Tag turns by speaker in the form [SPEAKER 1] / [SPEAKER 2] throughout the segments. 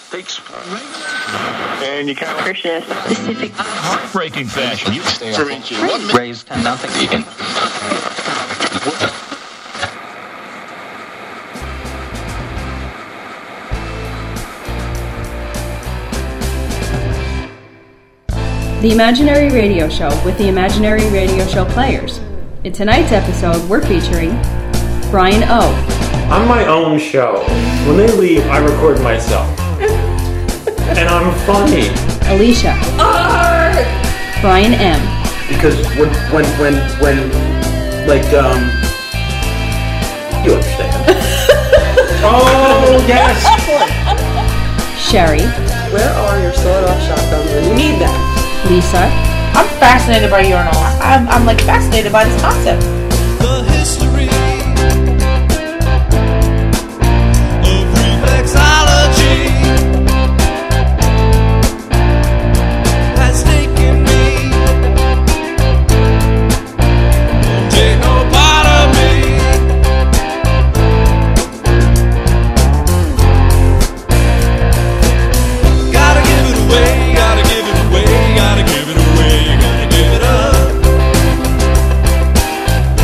[SPEAKER 1] takes and you kind of
[SPEAKER 2] specific
[SPEAKER 1] heartbreaking fashion. You stay
[SPEAKER 2] raised nothing vegan.
[SPEAKER 3] The Imaginary Radio Show with the Imaginary Radio Show players. In tonight's episode, we're featuring Brian O.
[SPEAKER 4] On my own show, when they leave, I record myself. And I'm funny.
[SPEAKER 3] Alicia. Brian M.
[SPEAKER 4] Because when you understand. Oh, yes!
[SPEAKER 3] Sherry.
[SPEAKER 5] Where are your sawed-off shotguns when you need them?
[SPEAKER 3] Lisa.
[SPEAKER 6] I'm fascinated by urinal. I'm like fascinated by this concept.
[SPEAKER 7] The history of reflexology has taken me. Won't take no part of me. Gotta give it away, gotta give it away, gotta give it away, gotta give it up.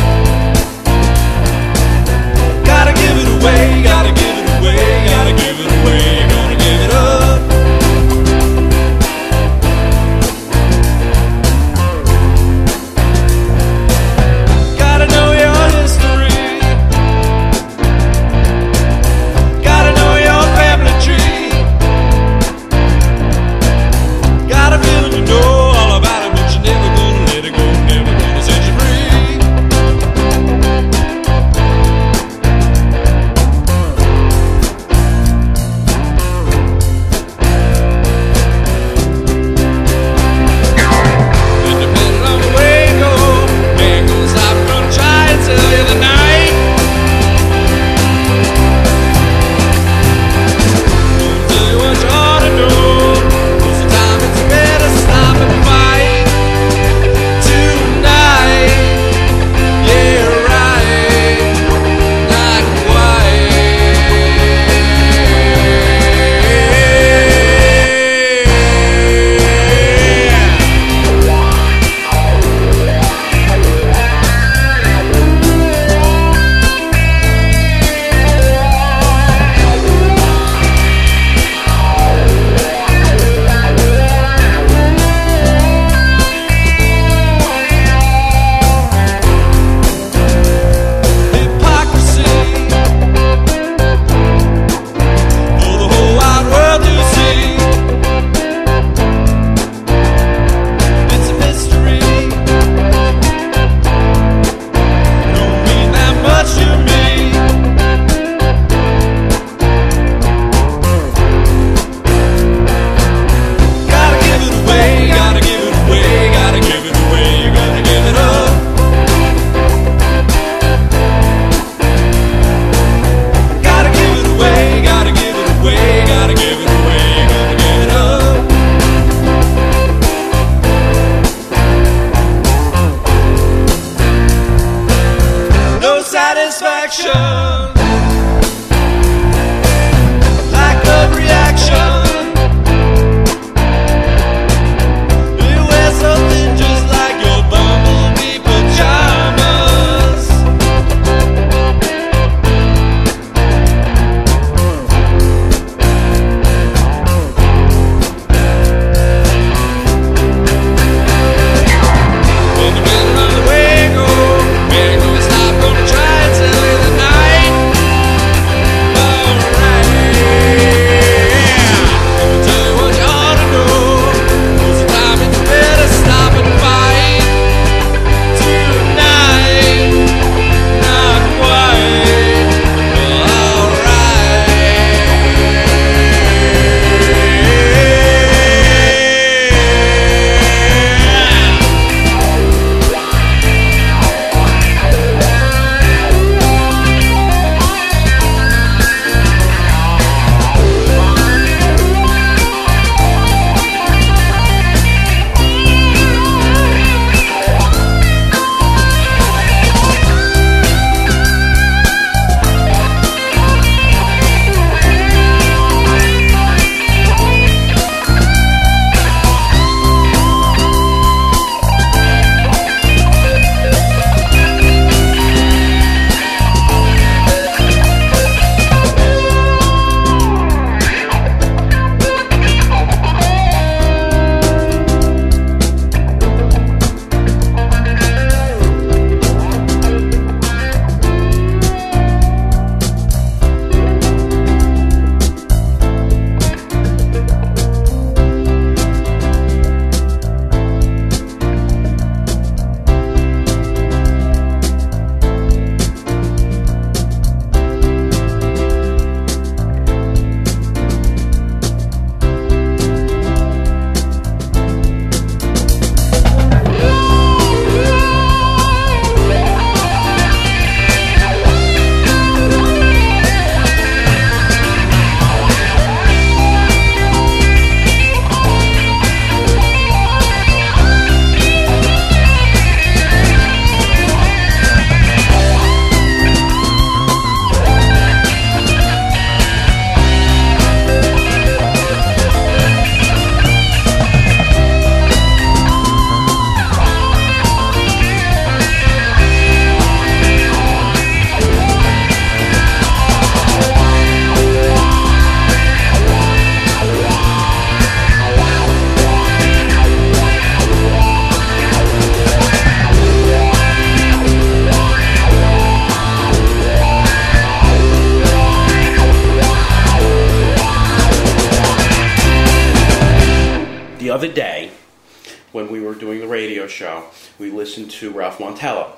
[SPEAKER 8] other day, when we were doing the radio show, we listened to Ralph Montello.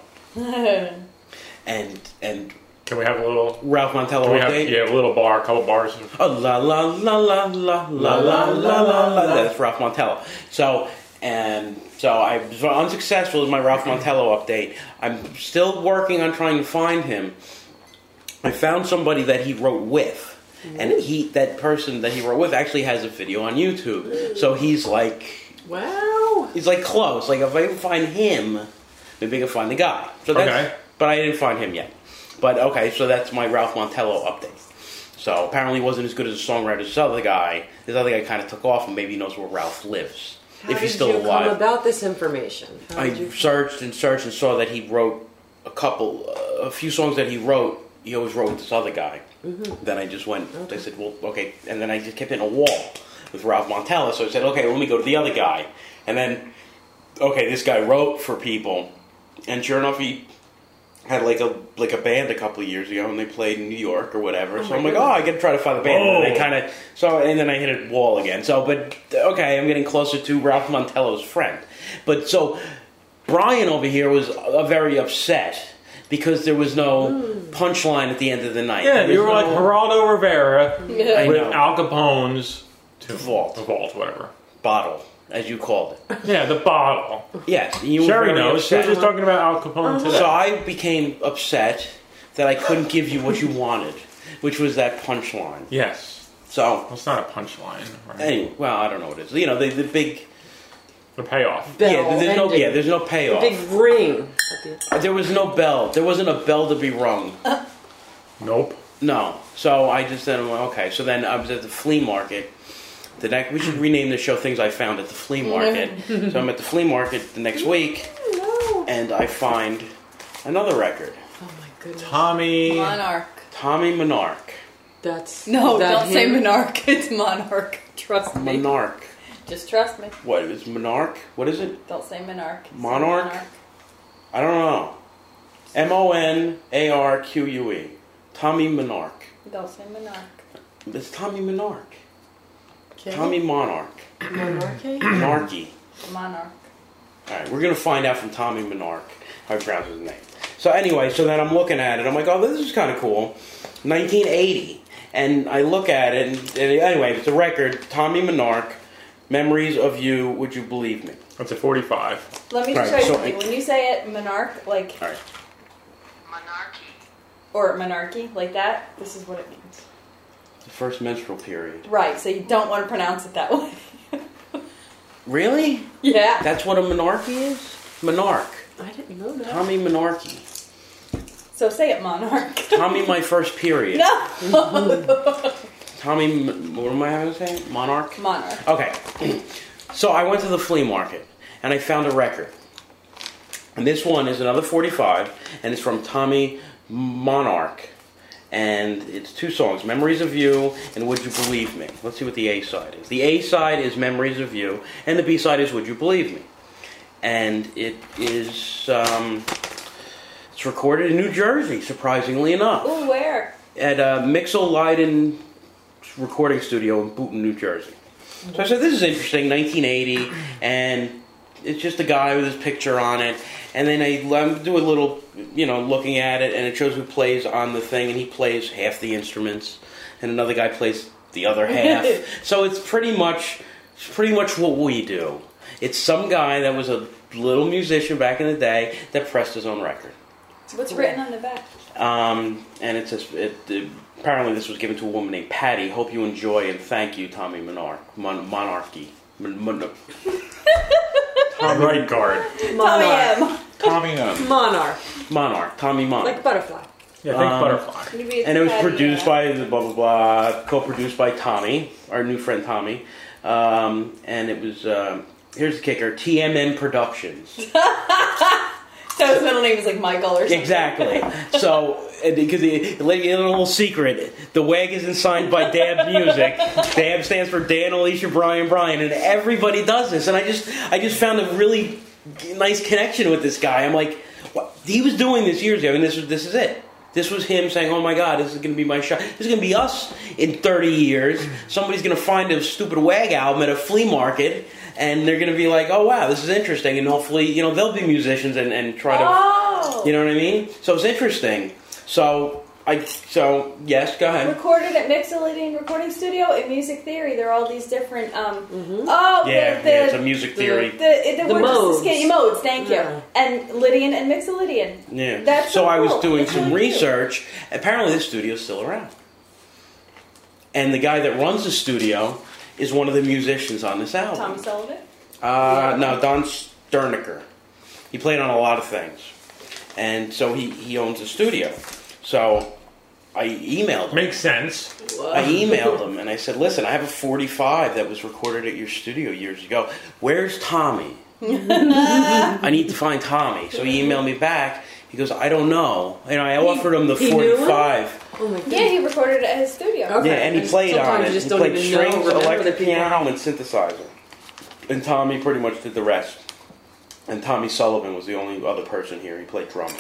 [SPEAKER 8] and
[SPEAKER 4] Can we have a little
[SPEAKER 8] Ralph Montello
[SPEAKER 4] Can we have,
[SPEAKER 8] update?
[SPEAKER 4] a little bar, a couple bars.
[SPEAKER 8] Oh, la la la la la la la la la. That's Ralph Montello. So I was unsuccessful with my Ralph Montello update. I'm still working on trying to find him. I found somebody that he wrote with, and that person that he wrote with actually has a video on YouTube. So he's like,
[SPEAKER 5] Wow.
[SPEAKER 8] he's like close. Like if I can find him, maybe I can find the guy. So that's,
[SPEAKER 4] Okay.
[SPEAKER 8] But I didn't find him yet. But okay, so that's my Ralph Montello update. So apparently he wasn't as good as a songwriter as this other guy. This other guy kind of took off and maybe knows where Ralph lives.
[SPEAKER 5] How
[SPEAKER 8] if he's
[SPEAKER 5] did
[SPEAKER 8] still
[SPEAKER 5] you
[SPEAKER 8] alive.
[SPEAKER 5] come about this information? How
[SPEAKER 8] I
[SPEAKER 5] did you...
[SPEAKER 8] searched and saw that he wrote a few songs that he wrote. He always wrote with this other guy.
[SPEAKER 5] Mm-hmm.
[SPEAKER 8] Then I just went. I said, "Well, okay." And then I just kept hitting a wall with Ralph Montello. So I said, "Okay, let me go to the other guy." And then, okay, this guy wrote for people, and sure enough, he had like a band a couple of years ago, and they played in New York or whatever. So I'm like, I got to try to find the band. And then they kind of and then I hit a wall again. So, but okay, I'm getting closer to Ralph Montello's friend. But so Brian over here was very upset because there was no punchline at the end of the night.
[SPEAKER 4] Yeah, you were like Geraldo Rivera
[SPEAKER 8] I
[SPEAKER 4] with
[SPEAKER 8] know.
[SPEAKER 4] Al Capone's
[SPEAKER 8] Vault.
[SPEAKER 4] whatever.
[SPEAKER 8] Bottle, as you called it.
[SPEAKER 4] Yeah, the bottle.
[SPEAKER 8] Yes, you were
[SPEAKER 4] Sherry
[SPEAKER 8] very
[SPEAKER 4] knows. She was
[SPEAKER 8] upset.
[SPEAKER 4] just talking about Al Capone today.
[SPEAKER 8] So I became upset that I couldn't give you what you wanted, which was that punchline.
[SPEAKER 4] Yes.
[SPEAKER 8] So
[SPEAKER 4] Well, it's not a punchline, right?
[SPEAKER 8] anyway, well, I don't know what it is. You know, the big
[SPEAKER 4] The payoff.
[SPEAKER 5] Bell
[SPEAKER 8] there's no
[SPEAKER 5] The
[SPEAKER 8] payoff.
[SPEAKER 5] big ring.
[SPEAKER 8] There was no bell. There wasn't a bell to be rung.
[SPEAKER 4] Nope.
[SPEAKER 8] No. So I just then went, okay. So then I was at the flea market. We should rename the show "Things I Found at the Flea Market." So I'm at the flea market the next week, and I find another record.
[SPEAKER 5] Oh my goodness.
[SPEAKER 4] Tommy.
[SPEAKER 6] Monarch.
[SPEAKER 8] Tommy Monarch.
[SPEAKER 5] That's
[SPEAKER 6] No,
[SPEAKER 5] that
[SPEAKER 6] don't say
[SPEAKER 5] him?
[SPEAKER 6] Monarch. It's Monarch. Trust me.
[SPEAKER 8] Monarch.
[SPEAKER 6] Just trust me.
[SPEAKER 8] What is Monarch? What is it?
[SPEAKER 6] Don't say Monarch. Say
[SPEAKER 8] Monarch? I don't know. Monarque. Tommy Monarch.
[SPEAKER 6] Don't say Monarch.
[SPEAKER 8] It's Tommy Monarch.
[SPEAKER 5] Okay.
[SPEAKER 8] Tommy Monarch.
[SPEAKER 5] Monarchy?
[SPEAKER 8] Monarchy.
[SPEAKER 6] Monarch.
[SPEAKER 8] Alright, we're going to find out from Tommy Monarch how he pronounces his name. So anyway, so then I'm looking at it. I'm like, oh, this is kind of cool. 1980. And I look at it, and anyway, it's a record. Tommy Monarch, Memories of You, Would You Believe Me?
[SPEAKER 4] That's a 45.
[SPEAKER 6] Let me just
[SPEAKER 8] Right,
[SPEAKER 6] show you
[SPEAKER 8] so
[SPEAKER 6] something. When you say it, Monarch, like,
[SPEAKER 8] Alright.
[SPEAKER 6] or monarchy, like that, this is what it means.
[SPEAKER 8] The first menstrual period.
[SPEAKER 6] Right, so you don't want to pronounce it that way.
[SPEAKER 8] Really?
[SPEAKER 6] Yeah.
[SPEAKER 8] That's what a monarchy is? Monarch.
[SPEAKER 5] I didn't know that.
[SPEAKER 8] Tommy Monarchy.
[SPEAKER 6] So say it, Monarch.
[SPEAKER 8] Tommy My First Period.
[SPEAKER 6] No!
[SPEAKER 8] Tommy, what am I having to say? Monarch?
[SPEAKER 6] Monarch.
[SPEAKER 8] Okay. So I went to the flea market, and I found a record. And this one is another 45, and it's from Tommy Monarch. And it's two songs, Memories of You and Would You Believe Me. Let's see what the A side is. The A side is Memories of You, and the B side is Would You Believe Me. And it is, it's recorded in New Jersey, surprisingly enough.
[SPEAKER 6] Ooh, where?
[SPEAKER 8] At Mixel Leiden recording studio in Booton, New Jersey. So I said, this is interesting, 1980, and it's just a guy with his picture on it. And then I do a little, looking at it, and it shows who plays on the thing, and he plays half the instruments, and another guy plays the other half. So it's pretty much what we do. It's some guy that was a little musician back in the day that pressed his own record.
[SPEAKER 6] What's written on the back?
[SPEAKER 8] And it says, apparently this was given to a woman named Patty. Hope you enjoy and thank you, Tommy Monarchy.
[SPEAKER 4] Tom Right Guard.
[SPEAKER 5] Monarch.
[SPEAKER 6] Tommy M.
[SPEAKER 4] Tommy M.
[SPEAKER 5] Monarch.
[SPEAKER 8] Tommy Monarch.
[SPEAKER 5] Like butterfly.
[SPEAKER 4] Yeah, think butterfly.
[SPEAKER 6] Maybe it's
[SPEAKER 8] And it was
[SPEAKER 6] Patty
[SPEAKER 8] produced
[SPEAKER 6] M.
[SPEAKER 8] by blah blah blah, co-produced by Tommy, our new friend Tommy, and it was here's the kicker: TMN Productions.
[SPEAKER 6] So his middle name is like Michael or something.
[SPEAKER 8] Exactly. So because a little secret, the WAG isn't signed by Dab Music. Dab stands for Dan, Alicia, Brian, and everybody does this. And I just found a really nice connection with this guy. I'm like, what? He was doing this years ago, and this is it. This was him saying, "Oh my God, this is going to be my shot. This is going to be us in 30 years. Somebody's going to find a stupid WAG album at a flea market, and they're going to be like, oh wow, this is interesting, and hopefully, they'll be musicians and try to, you know what I mean? So it's interesting. So yes, go ahead.
[SPEAKER 3] Recorded at Mixolydian Recording Studio in Music Theory. There are all these different.
[SPEAKER 8] It's a music theory.
[SPEAKER 3] The modes. Modes. Thank you. And Lydian and Mixolydian.
[SPEAKER 8] Yeah.
[SPEAKER 3] That's so
[SPEAKER 8] I was
[SPEAKER 3] cool.
[SPEAKER 8] doing some research. Apparently, this studio's still around, and the guy that runs the studio is one of the musicians on this album.
[SPEAKER 3] Tommy Sullivan.
[SPEAKER 8] No, Don Sternicker. He played on a lot of things, and so he owns a studio. So I emailed him.
[SPEAKER 4] Makes sense.
[SPEAKER 8] I emailed him and I said, listen, I have a 45 that was recorded at your studio years ago. Where's Tommy? I need to find Tommy. So he emailed me back. He goes, I don't know. I offered him the 45.
[SPEAKER 5] Oh my God.
[SPEAKER 3] Yeah, he recorded it at his studio.
[SPEAKER 5] Okay.
[SPEAKER 8] Yeah, and he played on it.
[SPEAKER 5] You just
[SPEAKER 8] He
[SPEAKER 5] don't
[SPEAKER 8] played
[SPEAKER 5] even know,
[SPEAKER 8] strings,
[SPEAKER 5] remember
[SPEAKER 8] electric
[SPEAKER 5] the people.
[SPEAKER 8] piano, and synthesizer. And Tommy pretty much did the rest. And Tommy Sullivan was the only other person here. He played drums.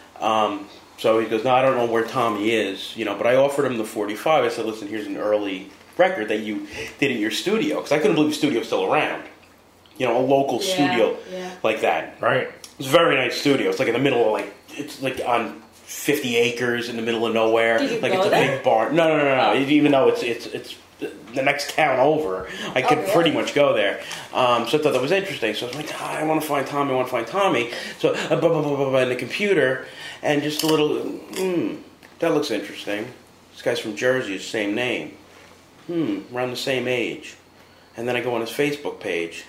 [SPEAKER 8] So he goes, no, I don't know where Tommy is, but I offered him the 45. I said, listen, here's an early record that you did at your studio. Because I couldn't believe the studio's still around. A local studio like that.
[SPEAKER 4] Right.
[SPEAKER 8] It's a very nice studio. It's like in the middle of it's like on 50 acres in the middle of nowhere.
[SPEAKER 3] Did you
[SPEAKER 8] like
[SPEAKER 3] go
[SPEAKER 8] it's a
[SPEAKER 3] there?
[SPEAKER 8] big barn. No. Even though it's the next town over, I could pretty much go there. So I thought that was interesting. So I was like, I want to find Tommy. So in the computer, and just a little, that looks interesting. This guy's from Jersey, his same name. Around the same age. And then I go on his Facebook page.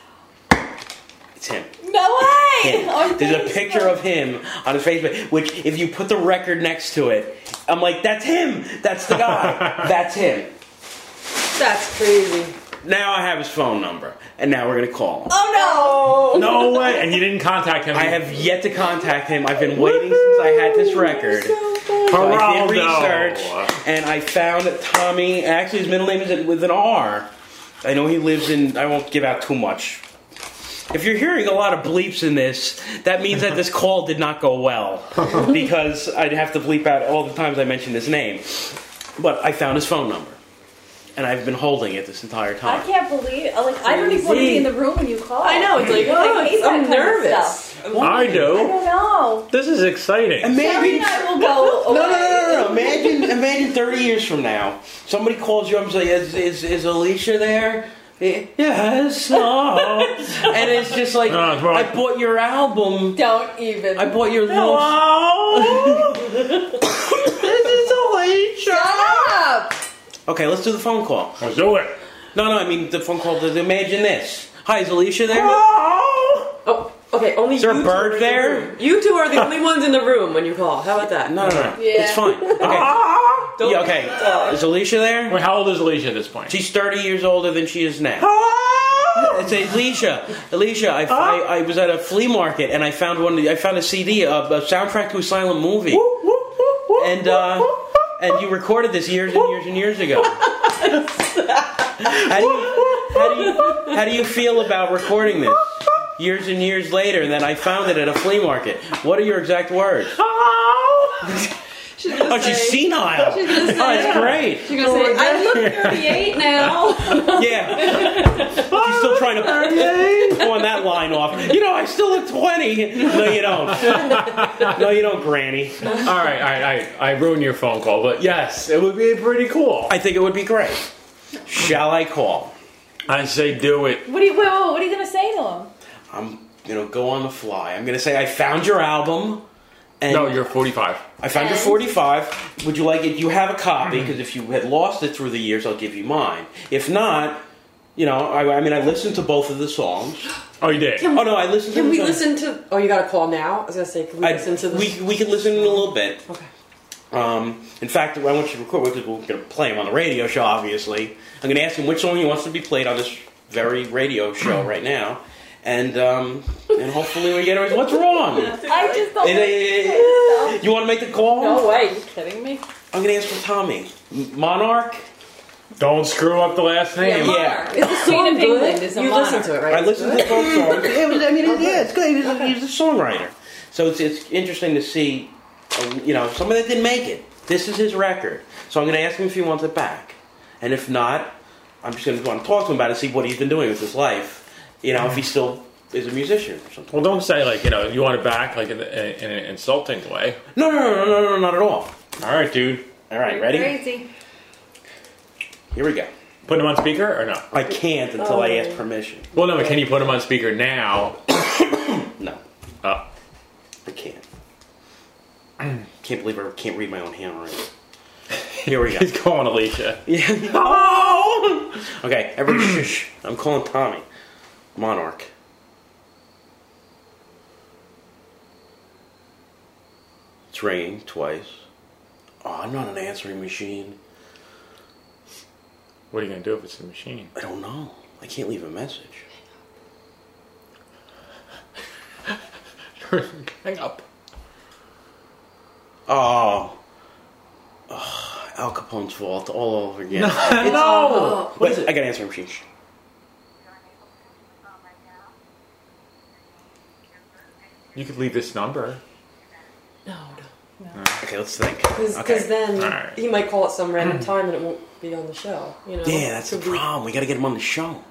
[SPEAKER 8] It's him.
[SPEAKER 3] No way!
[SPEAKER 8] Him. There's a picture of him on his Facebook, which if you put the record next to it, I'm like, that's him! That's the guy! That's him.
[SPEAKER 5] That's crazy.
[SPEAKER 8] Now I have his phone number, and now we're going to call him.
[SPEAKER 3] Oh no!
[SPEAKER 4] No way! And you didn't contact him?
[SPEAKER 8] I have yet to contact him. I've been waiting since I had this record. So I did research, and I found that Tommy, actually his middle name is with an R. I know he lives in, I won't give out too much. If you're hearing a lot of bleeps in this, that means that this call did not go well. Because I'd have to bleep out all the times I mentioned his name. But I found his phone number. And I've been holding it this entire time.
[SPEAKER 3] I can't believe. I don't even want to be in the room when you call.
[SPEAKER 5] I know. It's like,
[SPEAKER 3] I hate that
[SPEAKER 5] I'm
[SPEAKER 3] kind of
[SPEAKER 5] nervous.
[SPEAKER 3] stuff.
[SPEAKER 4] I do.
[SPEAKER 3] I don't know.
[SPEAKER 4] This is exciting.
[SPEAKER 3] Terry and I will go away.
[SPEAKER 8] No. Imagine 30 years from now, somebody calls you up and says, is Alicia there? Yes. Oh. And it's just like, I bought your album.
[SPEAKER 3] Don't even.
[SPEAKER 8] I bought your
[SPEAKER 4] Hello?
[SPEAKER 8] This is Alicia.
[SPEAKER 3] Shut up!
[SPEAKER 8] Okay, let's do the phone call.
[SPEAKER 4] Let's do it.
[SPEAKER 8] No, I mean the phone call. Imagine this. Hi, is Alicia there?
[SPEAKER 5] Oh, okay. Only
[SPEAKER 8] Is there
[SPEAKER 5] you
[SPEAKER 8] a
[SPEAKER 5] two
[SPEAKER 8] bird
[SPEAKER 5] are in
[SPEAKER 8] there?
[SPEAKER 5] the room. You two are the only ones in the room when you call. How about that?
[SPEAKER 8] No.
[SPEAKER 3] Yeah.
[SPEAKER 8] It's fine. Okay.
[SPEAKER 5] Don't
[SPEAKER 8] Okay. Is Alicia there?
[SPEAKER 4] Wait, how old is Alicia at this point?
[SPEAKER 8] She's 30 years older than she is now. It's Alicia. I was at a flea market and I found I found a CD, a soundtrack to a silent movie, and you recorded this years and years and years ago. How do you feel about recording this years and years later? And then I found it at a flea market. What are your exact words?
[SPEAKER 5] She's gonna
[SPEAKER 8] She's
[SPEAKER 5] say,
[SPEAKER 8] senile.
[SPEAKER 5] She's gonna say,
[SPEAKER 8] Oh, it's great.
[SPEAKER 5] She's gonna say, I look 38 now.
[SPEAKER 8] Yeah. She's still trying to pawn that line off. I still look 20. No, you don't. No, you don't, Granny.
[SPEAKER 4] All right. I ruined your phone call, but yes, it would be pretty cool.
[SPEAKER 8] I think it would be great. Shall I call?
[SPEAKER 4] I say do it.
[SPEAKER 3] What are you going to say to him?
[SPEAKER 8] I'm going to go on the fly. I'm going to say, I found your album. And
[SPEAKER 4] No, you're 45.
[SPEAKER 8] I found your 45. Would you like it? You have a copy, because if you had lost it through the years, I'll give you mine. If not, I listened to both of the songs.
[SPEAKER 4] Oh, you did?
[SPEAKER 8] Oh, no, I listened to
[SPEAKER 5] Can
[SPEAKER 8] them.
[SPEAKER 5] we listen to... Oh, you got a call now? I was going to say, can we listen to this?
[SPEAKER 8] We can listen in a little bit.
[SPEAKER 5] Okay.
[SPEAKER 8] In fact, I want you to record, because we're going to play him on the radio show, obviously. I'm going to ask him which song he wants to be played on this very radio show right now. And hopefully we get it. What's wrong?
[SPEAKER 3] I just don't.
[SPEAKER 8] You want to make the call?
[SPEAKER 3] No way. Are you kidding me?
[SPEAKER 8] I'm going to ask for Tommy. Monarch?
[SPEAKER 4] Don't screw up the last name.
[SPEAKER 8] Yeah.
[SPEAKER 5] Is the
[SPEAKER 3] Queen
[SPEAKER 5] song
[SPEAKER 3] of
[SPEAKER 5] good?
[SPEAKER 3] England is a
[SPEAKER 5] You
[SPEAKER 3] monarch.
[SPEAKER 5] listen to it, right?
[SPEAKER 8] I listened to the both songs. It's good. He's a songwriter. So it's interesting to see somebody that didn't make it. This is his record. So I'm going to ask him if he wants it back. And if not, I'm just going to want to talk to him about it and see what he's been doing with his life. If he still is a musician or something.
[SPEAKER 4] Well, don't say, you want it back, in an insulting way.
[SPEAKER 8] No, not at all.
[SPEAKER 4] All right, dude.
[SPEAKER 8] All right, ready?
[SPEAKER 3] Crazy.
[SPEAKER 8] Here we go.
[SPEAKER 4] Put him on speaker or no?
[SPEAKER 8] I can't until I ask permission.
[SPEAKER 4] Well, no, but can you put him on speaker now?
[SPEAKER 8] No.
[SPEAKER 4] Oh.
[SPEAKER 8] I can't. Can't believe I can't read my own handwriting. Here we go.
[SPEAKER 4] He's calling Alicia.
[SPEAKER 8] Yeah. Oh! Okay, everybody shush. I'm calling Tommy. Monarch. It's ringing twice. Oh, I'm not an answering machine.
[SPEAKER 4] What are you going to do if it's a machine?
[SPEAKER 8] I don't know. I can't leave a message.
[SPEAKER 4] Hang up.
[SPEAKER 8] Oh, Al Capone's fault all over again.
[SPEAKER 4] No!
[SPEAKER 8] What is it? I got an answering machine.
[SPEAKER 4] You could leave this number.
[SPEAKER 5] No.
[SPEAKER 8] Okay, let's think.
[SPEAKER 5] Because then
[SPEAKER 4] Alright.
[SPEAKER 5] he might call at some random time and it won't be on the show.
[SPEAKER 8] Yeah, that's the problem. We got to get him on the show.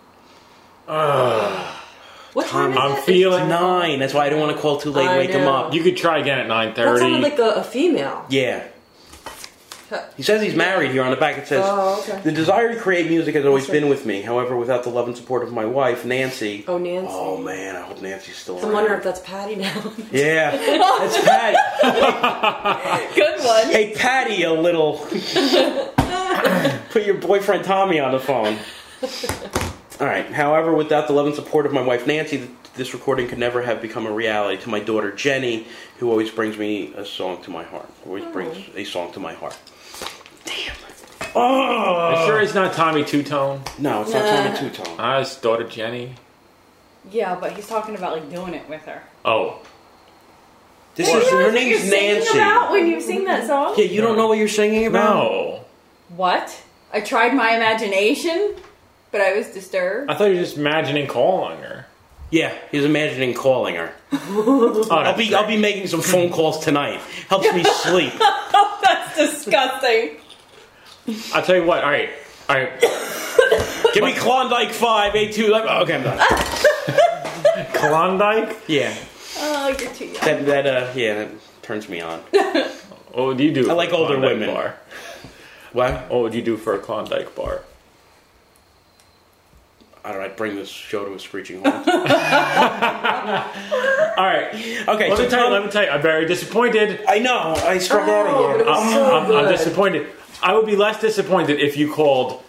[SPEAKER 5] What time is
[SPEAKER 4] I'm
[SPEAKER 5] it?
[SPEAKER 4] feeling...
[SPEAKER 8] 9. That's why I don't want to call too late and wake him up.
[SPEAKER 4] You could try again at 9:30.
[SPEAKER 5] That sounded like a female.
[SPEAKER 8] Yeah. He says he's married here on the back. It says,
[SPEAKER 5] okay.
[SPEAKER 8] The desire to create music has always been with me. However, without the love and support of my wife, Nancy.
[SPEAKER 5] Oh, Nancy.
[SPEAKER 8] Oh, man, I hope Nancy's still around.
[SPEAKER 5] I'm wondering if that's Patty now.
[SPEAKER 8] Yeah, that's Patty.
[SPEAKER 3] Good one.
[SPEAKER 8] Hey, Patty, a little... Put your boyfriend Tommy on the phone. All right. However, without the love and support of my wife, Nancy, this recording could never have become a reality. To my daughter, Jenny, who always brings me a song to my heart. Always brings a song to my heart. Damn.
[SPEAKER 4] Are you sure it's not Tommy Two-Tone?
[SPEAKER 8] No, it's not Tommy Two-Tone.
[SPEAKER 4] His daughter Jenny.
[SPEAKER 3] Yeah, but he's talking about doing it with her.
[SPEAKER 4] Oh.
[SPEAKER 8] This is her name's Nancy.
[SPEAKER 3] About when you sing that song?
[SPEAKER 8] Yeah, you don't know what you're singing about?
[SPEAKER 4] No.
[SPEAKER 3] What? I tried my imagination, but I was disturbed.
[SPEAKER 4] I thought you were just imagining calling her.
[SPEAKER 8] Yeah, he's imagining calling her.
[SPEAKER 4] Oh,
[SPEAKER 8] I'll be making some phone calls tonight. Helps me sleep.
[SPEAKER 3] That's disgusting.
[SPEAKER 4] I'll tell you what. All right.
[SPEAKER 8] Give me Klondike 582. Okay, I'm done.
[SPEAKER 4] Klondike?
[SPEAKER 8] Yeah.
[SPEAKER 3] Oh, you're too young.
[SPEAKER 8] That turns me on.
[SPEAKER 4] What would you do?
[SPEAKER 8] I like
[SPEAKER 4] for a
[SPEAKER 8] older
[SPEAKER 4] Klondike
[SPEAKER 8] women.
[SPEAKER 4] Bar?
[SPEAKER 8] What?
[SPEAKER 4] What would you do for a Klondike bar?
[SPEAKER 8] I don't know. I'd bring this show to a screeching halt.
[SPEAKER 4] All right.
[SPEAKER 8] Okay.
[SPEAKER 4] Let me tell you. I'm very disappointed.
[SPEAKER 8] I know. I struck out again.
[SPEAKER 4] I'm disappointed. I would be less disappointed if you called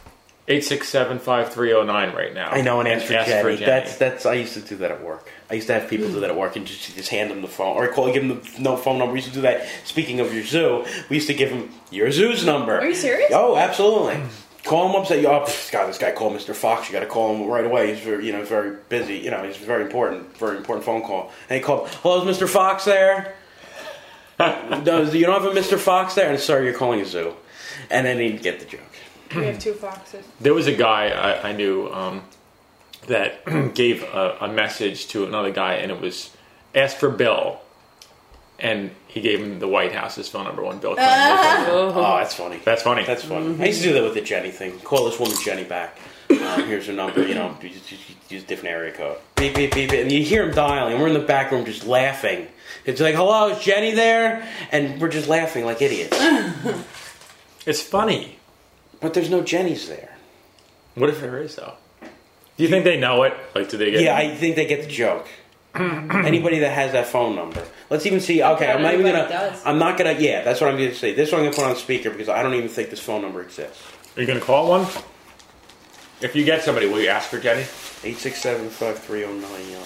[SPEAKER 4] 867-5309 right now.
[SPEAKER 8] I know, and ask for Jenny.
[SPEAKER 4] Jenny.
[SPEAKER 8] That's. I used to do that at work. I used to have people do that at work and just hand them the phone or give them no phone number. We used to do that. Speaking of your zoo, we used to give them your zoo's number.
[SPEAKER 3] Are you serious?
[SPEAKER 8] Oh, absolutely. Call him up. Say, "Oh, God, this guy called Mr. Fox. You got to call him right away. He's very, very busy. He's very important phone call." And he called. "Hello, is Mr. Fox there?" No, you don't have a Mr. Fox there? And sorry, you're calling a zoo. And then he'd get the joke.
[SPEAKER 3] We have 2 foxes.
[SPEAKER 4] There was a guy I knew that gave a message to another guy, and it was ask for Bill. And he gave him the White House's phone number when Bill Clinton was over.
[SPEAKER 8] Oh, that's funny.
[SPEAKER 4] That's funny.
[SPEAKER 8] That's funny. I used to do that with the Jenny thing. Call this woman Jenny back. Here's her number. Use a different area code. Beep, beep, beep. And you hear him dialing. We're in the back room just laughing. It's like, hello, is Jenny there? And we're just laughing like idiots.
[SPEAKER 4] It's funny.
[SPEAKER 8] But there's no Jennies there.
[SPEAKER 4] What if there is, though? Do you think they know it? Do they get it?
[SPEAKER 8] Yeah, I think they get the joke. Anybody that has that phone number. Let's even see. Okay, I'm not even gonna.
[SPEAKER 3] Does.
[SPEAKER 8] I'm not gonna. Yeah, that's what I'm gonna say. This one I'm gonna put on speaker because I don't even think this phone number exists.
[SPEAKER 4] Are you going to call one? If you get somebody, will you ask for Jenny?
[SPEAKER 8] 867-5309.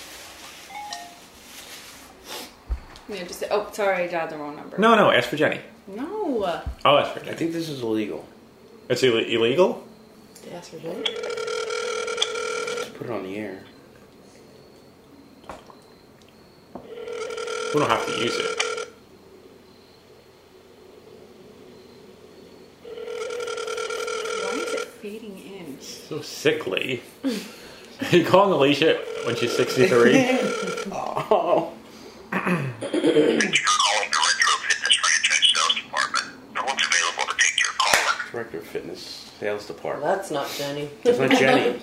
[SPEAKER 3] Yeah, just say, oh, sorry, I dialed the wrong number.
[SPEAKER 4] No, ask for Jenny.
[SPEAKER 3] No.
[SPEAKER 4] I'll ask for
[SPEAKER 8] I
[SPEAKER 4] Jenny.
[SPEAKER 8] think this is illegal.
[SPEAKER 4] It's illegal?
[SPEAKER 5] Ask for Jenny.
[SPEAKER 8] Let's put it on the air.
[SPEAKER 4] We don't have to use it.
[SPEAKER 3] Why is it fading in?
[SPEAKER 4] So sickly. Are you calling Alicia when she's 63?
[SPEAKER 8] Oh. fitness sales department.
[SPEAKER 5] That's not Jenny.
[SPEAKER 8] That's not Jenny.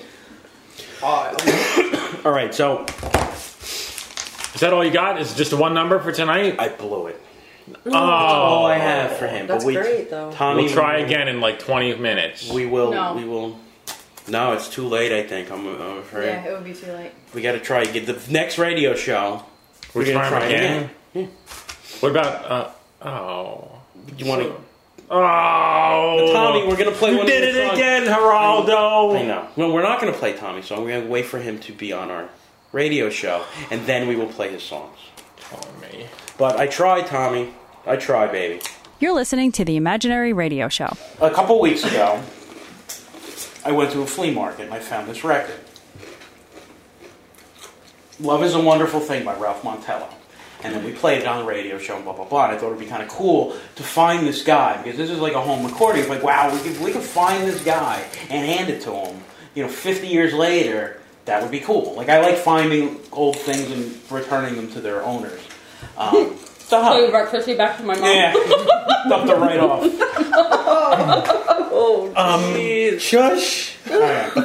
[SPEAKER 8] All right, so
[SPEAKER 4] Is that all you got? Is it just one number for tonight?
[SPEAKER 8] I blew it.
[SPEAKER 4] Oh,
[SPEAKER 8] All I have for him.
[SPEAKER 5] That's
[SPEAKER 8] but
[SPEAKER 5] great, though.
[SPEAKER 8] Tommy,
[SPEAKER 4] we'll try again in like 20 minutes.
[SPEAKER 8] We will.
[SPEAKER 6] No.
[SPEAKER 8] We will. No, it's too late. I think. I'm afraid.
[SPEAKER 6] Yeah, it would be too late.
[SPEAKER 8] We got to try get the next radio show.
[SPEAKER 4] We're
[SPEAKER 8] gonna
[SPEAKER 4] trying
[SPEAKER 8] try
[SPEAKER 4] again.
[SPEAKER 8] Yeah.
[SPEAKER 4] What about?
[SPEAKER 8] You want to?
[SPEAKER 4] Oh,
[SPEAKER 8] Tommy, we're gonna play.
[SPEAKER 4] You
[SPEAKER 8] one
[SPEAKER 4] did
[SPEAKER 8] of your
[SPEAKER 4] it
[SPEAKER 8] songs.
[SPEAKER 4] again, Geraldo.
[SPEAKER 8] I know. Well, we're not going to play Tommy's song. We're going to wait for him to be on our radio show, and then we will play his songs.
[SPEAKER 4] Me.
[SPEAKER 8] But I tried, Tommy. I tried, baby.
[SPEAKER 3] You're listening to the Imaginary Radio Show.
[SPEAKER 8] A couple weeks ago, I went to a flea market and I found this record. Love is a Wonderful Thing by Ralph Montello. And then we played it on the radio show and blah, blah, blah. And I thought it would be kind of cool to find this guy, because this is like a home recording. It's like, wow, we could find this guy and hand it to him. 50 years later, that would be cool. Like, I like finding old things and returning them to their owners.
[SPEAKER 3] So breakfast back to my mom.
[SPEAKER 8] Yeah, dumped her right off. Shush. All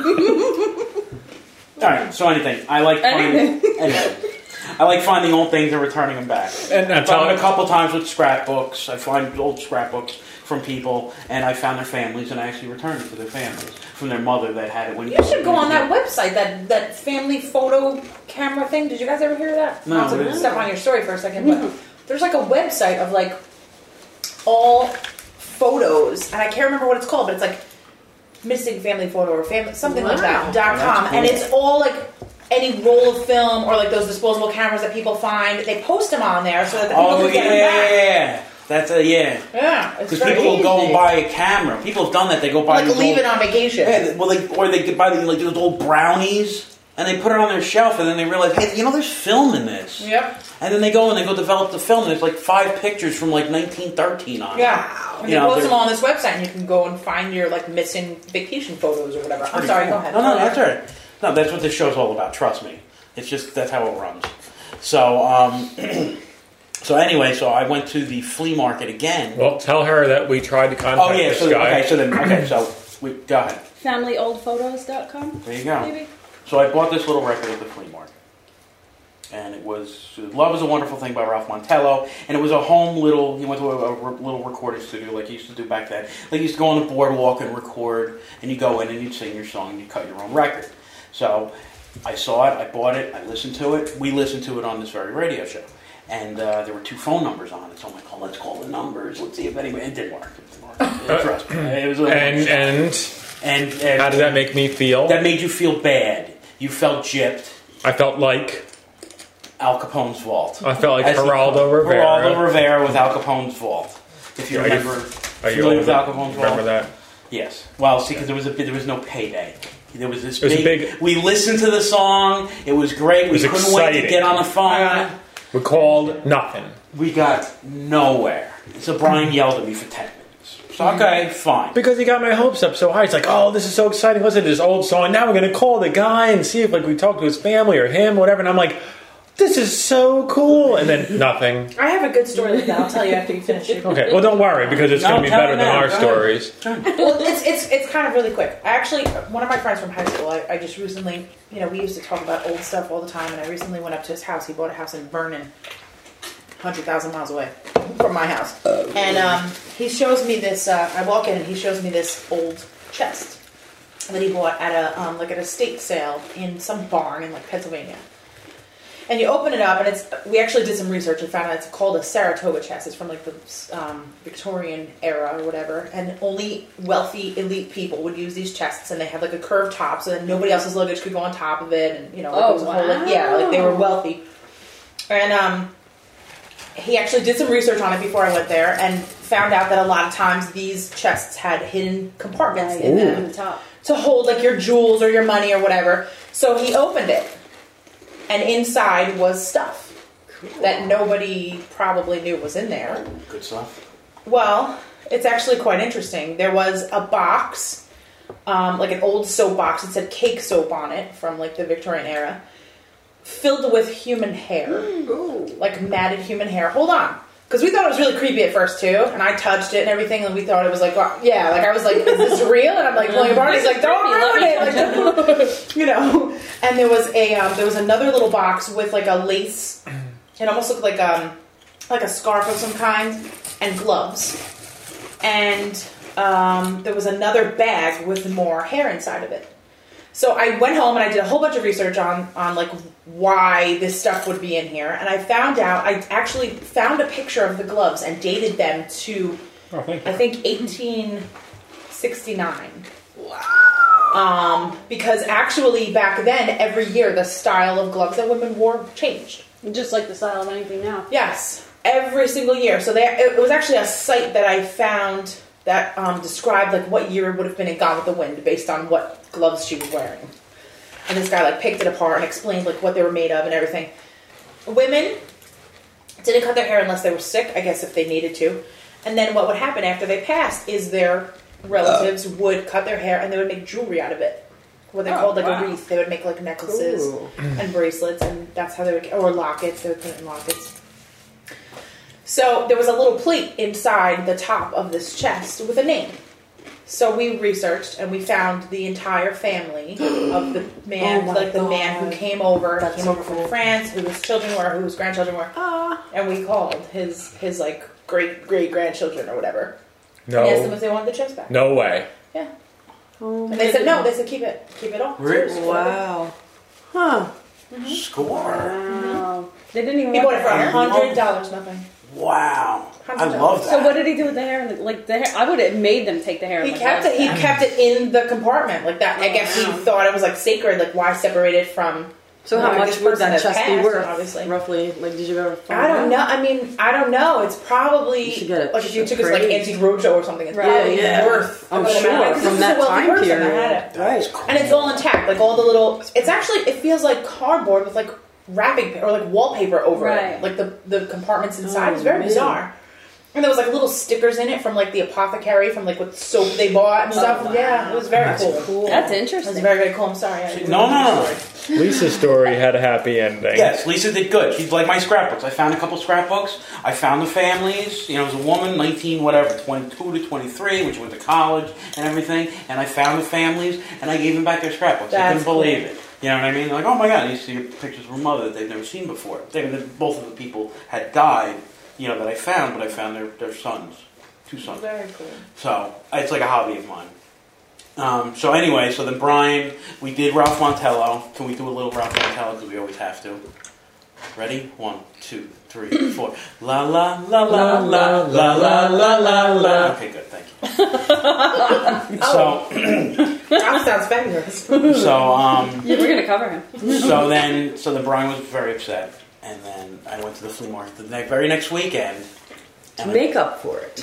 [SPEAKER 8] right. So anything. I like finding. Anyway, I like finding old things and returning them back.
[SPEAKER 4] And
[SPEAKER 8] I've done it a couple times with scrapbooks. I find old scrapbooks from people, and I found their families, and I actually returned it to their families from their mother that had it when
[SPEAKER 6] You should go on that website, that family photo camera thing. Did you guys ever hear of that?
[SPEAKER 8] No,
[SPEAKER 6] Not
[SPEAKER 8] what
[SPEAKER 6] to
[SPEAKER 8] is
[SPEAKER 6] step on your story for a second, but there's like a website of like all photos, and I can't remember what it's called, but it's like missing family photo or family something like that .com,
[SPEAKER 8] cool.
[SPEAKER 6] and it's all like any roll of film or like those disposable cameras that people find. They post them on there so that the people can get them back.
[SPEAKER 8] Yeah. That's
[SPEAKER 6] Yeah, it's
[SPEAKER 8] because
[SPEAKER 6] very
[SPEAKER 8] people will go
[SPEAKER 6] easy.
[SPEAKER 8] and buy a camera. People have done that. They go buy
[SPEAKER 6] Like leave it on vacation.
[SPEAKER 8] Yeah, well, or they could buy those old brownies, and they put it on their shelf, and then they realize, hey, there's film in this.
[SPEAKER 6] Yep.
[SPEAKER 8] And then they go develop the film, and there's like 5 pictures from like 1913 on it.
[SPEAKER 6] Yeah. And they post them all on this website, and you can go and find your like missing vacation photos or whatever. I'm sorry,
[SPEAKER 8] Cool.
[SPEAKER 6] go ahead.
[SPEAKER 8] No, that's all right. No, that's what this show's all about. Trust me. It's just that's how it runs. So, so anyway, I went to the flea market again.
[SPEAKER 4] Well, tell her that we tried to contact this guy.
[SPEAKER 8] So we go ahead.
[SPEAKER 3] FamilyOldPhotos.com.
[SPEAKER 8] There you go.
[SPEAKER 3] Maybe.
[SPEAKER 8] So I bought this little record at the flea market. And it was Love is a Wonderful Thing by Ralph Montello. And it was a home he went to a little recording studio like he used to do back then. Like he used to go on the boardwalk and record, and you go in and you'd sing your song and you cut your own record. So I saw it, I bought it, I listened to it. We listened to it on this very radio show. And there were 2 phone numbers on it. So I'm like, let's call the numbers. Let's see if anybody... It didn't work. Trust me. It was a little and
[SPEAKER 4] how did that make me feel?
[SPEAKER 8] That made you feel bad. You felt gypped.
[SPEAKER 4] I felt like
[SPEAKER 8] Al Capone's vault.
[SPEAKER 4] I felt like Geraldo Rivera.
[SPEAKER 8] Geraldo Rivera with Al Capone's vault. If you remember, familiar with Al Capone's vault.
[SPEAKER 4] Remember that?
[SPEAKER 8] Yes. Well, see, because there was no payday. There was this
[SPEAKER 4] big.
[SPEAKER 8] We listened to the song. It was great. We couldn't wait to get on the phone.
[SPEAKER 4] We called nothing.
[SPEAKER 8] We got nowhere. So Brian yelled at me for 10 minutes. So, okay, fine.
[SPEAKER 4] Because he got my hopes up so high. It's like, oh, this is so exciting. Listen to this old song. Now we're going to call the guy and see if we talk to his family or him, whatever. And I'm like, this is so cool. And then nothing.
[SPEAKER 6] I have a good story like that. I'll tell you after you finish it.
[SPEAKER 4] Okay, well, don't worry, because it's going to be better than our stories.
[SPEAKER 6] Well, it's kind of really quick. Actually, one of my friends from high school, I just recently, we used to talk about old stuff all the time, and I recently went up to his house. He bought a house in Vernon, 100,000 miles away from my house. And he shows me this, I walk in and he shows me this old chest that he bought at a like at a estate sale in some barn in like Pennsylvania. And you open it up, and we actually did some research and found out it's called a Saratoga chest. It's from like the Victorian era or whatever, and only wealthy, elite people would use these chests, and they had like a curved top, so that nobody else's luggage could go on top of it, and it was a whole like they were wealthy. And he actually did some research on it before I went there, and found out that a lot of times these chests had hidden compartments in them
[SPEAKER 3] the top
[SPEAKER 6] to hold like your jewels or your money or whatever. So he opened it. And inside was stuff that nobody probably knew was in there.
[SPEAKER 8] Good stuff.
[SPEAKER 6] Well, it's actually quite interesting. There was a box, like an old soap box. It said cake soap on it from like the Victorian era, filled with human hair, like matted human hair. Hold on. Because we thought it was really creepy at first too, and I touched it and everything, and we thought it was like, oh, yeah, like I was like, is this real? And I'm like pulling apart. He's like, don't ruin it, like, you know. And there was another little box with like a lace. It almost looked like a scarf of some kind and gloves, and there was another bag with more hair inside of it. So I went home and I did a whole bunch of research on like why this stuff would be in here, and I found out. I actually found a picture of the gloves and dated them to I think 1869. Wow. Because actually back then, every year the style of gloves that women wore changed.
[SPEAKER 5] Just like the style of anything now.
[SPEAKER 6] Yes, every single year. So it was actually a site that I found that described like what year it would have been in Gone with the Wind based on what gloves she was wearing. And this guy like picked it apart and explained like what they were made of and everything. Women didn't cut their hair unless they were sick, I guess if they needed to. And then what would happen after they passed is their relatives would cut their hair and they would make jewelry out of it. What they called like a wreath. They would make like necklaces and bracelets, and that's how they would, or lockets. They would put it in lockets. So there was a little plate inside the top of this chest with a name. So we researched and we found the entire family of the man, the man who came over from France, who his children were, who his grandchildren were, and we called his like great grandchildren or whatever.
[SPEAKER 4] No.
[SPEAKER 6] And asked them if they wanted the chest back.
[SPEAKER 4] No way.
[SPEAKER 6] Yeah. And they said no. They said keep it all.
[SPEAKER 8] Really?
[SPEAKER 5] Wow. Huh.
[SPEAKER 8] Score.
[SPEAKER 5] Wow. They didn't even.
[SPEAKER 6] He bought it for $100. Nothing.
[SPEAKER 8] Wow. I love that.
[SPEAKER 5] So what did he do with the hair? Like the hair, I would have made them take the hair.
[SPEAKER 6] He kept it. He kept it in the compartment like that. I guess he thought it was like sacred. Like why separate it from?
[SPEAKER 5] So how much would that chest be worth?
[SPEAKER 6] Obviously,
[SPEAKER 5] roughly. Like, did you ever find
[SPEAKER 6] I don't know. I mean, I don't know. It's probably like if you took it to like Antique Roadshow or something. It's probably worth.
[SPEAKER 5] I'm sure from that time period.
[SPEAKER 6] Right. And it's all intact. Like all the little. It's actually. It feels like cardboard with like wrapping or like wallpaper over it. Like the compartments inside. It's very bizarre. And there was like little stickers in it from like the apothecary, from like what soap they bought and stuff. Wow. Yeah, it was very cool.
[SPEAKER 5] That's interesting.
[SPEAKER 6] It was very, very cool. I'm sorry.
[SPEAKER 8] No.
[SPEAKER 4] Lisa's story had a happy ending.
[SPEAKER 8] Yes, Lisa did good. She's like my scrapbooks. I found a couple scrapbooks. I found the families. You know, it was a woman, 19, whatever, 22 to 23, when she went to college and everything. And I found the families, and I gave them back their scrapbooks. I couldn't believe it. You know what I mean? Like, oh my God, you see pictures of her mother that they've never seen before. Both of the people had died. You know, that I found, but I found their sons. 2 sons.
[SPEAKER 6] Very cool.
[SPEAKER 8] So, it's like a hobby of mine. So anyway, so then Brian, we did Ralph Montello. Can we do a little Ralph Montello? Because we always have to. Ready? 1, 2, 3, 4. La la la la la la la la la la. Okay, good, thank you. So
[SPEAKER 6] Ralph sounds fabulous.
[SPEAKER 8] So
[SPEAKER 5] yeah, we're gonna cover him.
[SPEAKER 8] So then Brian was very upset. And then I went to the flea market the very next weekend.
[SPEAKER 5] To make up for it.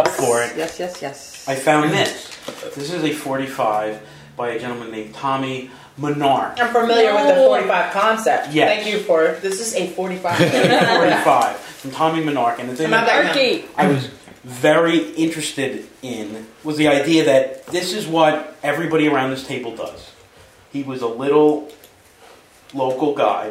[SPEAKER 5] Yes.
[SPEAKER 8] I found this. This is a 45 by a gentleman named Tommy Menard.
[SPEAKER 6] I'm familiar with the 45 concept.
[SPEAKER 8] Yes.
[SPEAKER 6] Thank you for this is a 45.
[SPEAKER 8] 45 from Tommy Menard. And the thing I was very interested in was the idea that this is what everybody around this table does. He was a little local guy.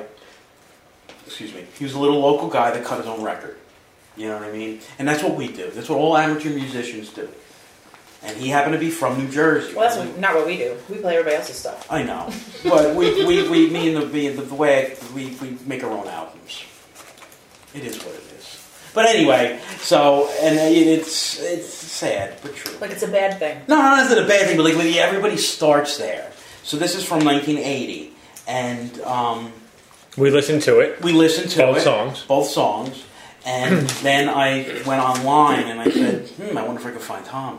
[SPEAKER 8] He was a little local guy that cut his own record. You know what I mean? And that's what we do. That's what all amateur musicians do. And he happened to be from New Jersey.
[SPEAKER 6] Well, that's not what we do. We play everybody else's stuff.
[SPEAKER 8] I know. But the way we make our own albums. It is what it is. But anyway, so, and it's sad, but true.
[SPEAKER 6] Like it's a bad thing.
[SPEAKER 8] No, it's not a bad thing, but like everybody starts there. So this is from 1980. And,
[SPEAKER 4] we listened to it.
[SPEAKER 8] Both songs. And then I went online and I said, I wonder if I could find Tommy.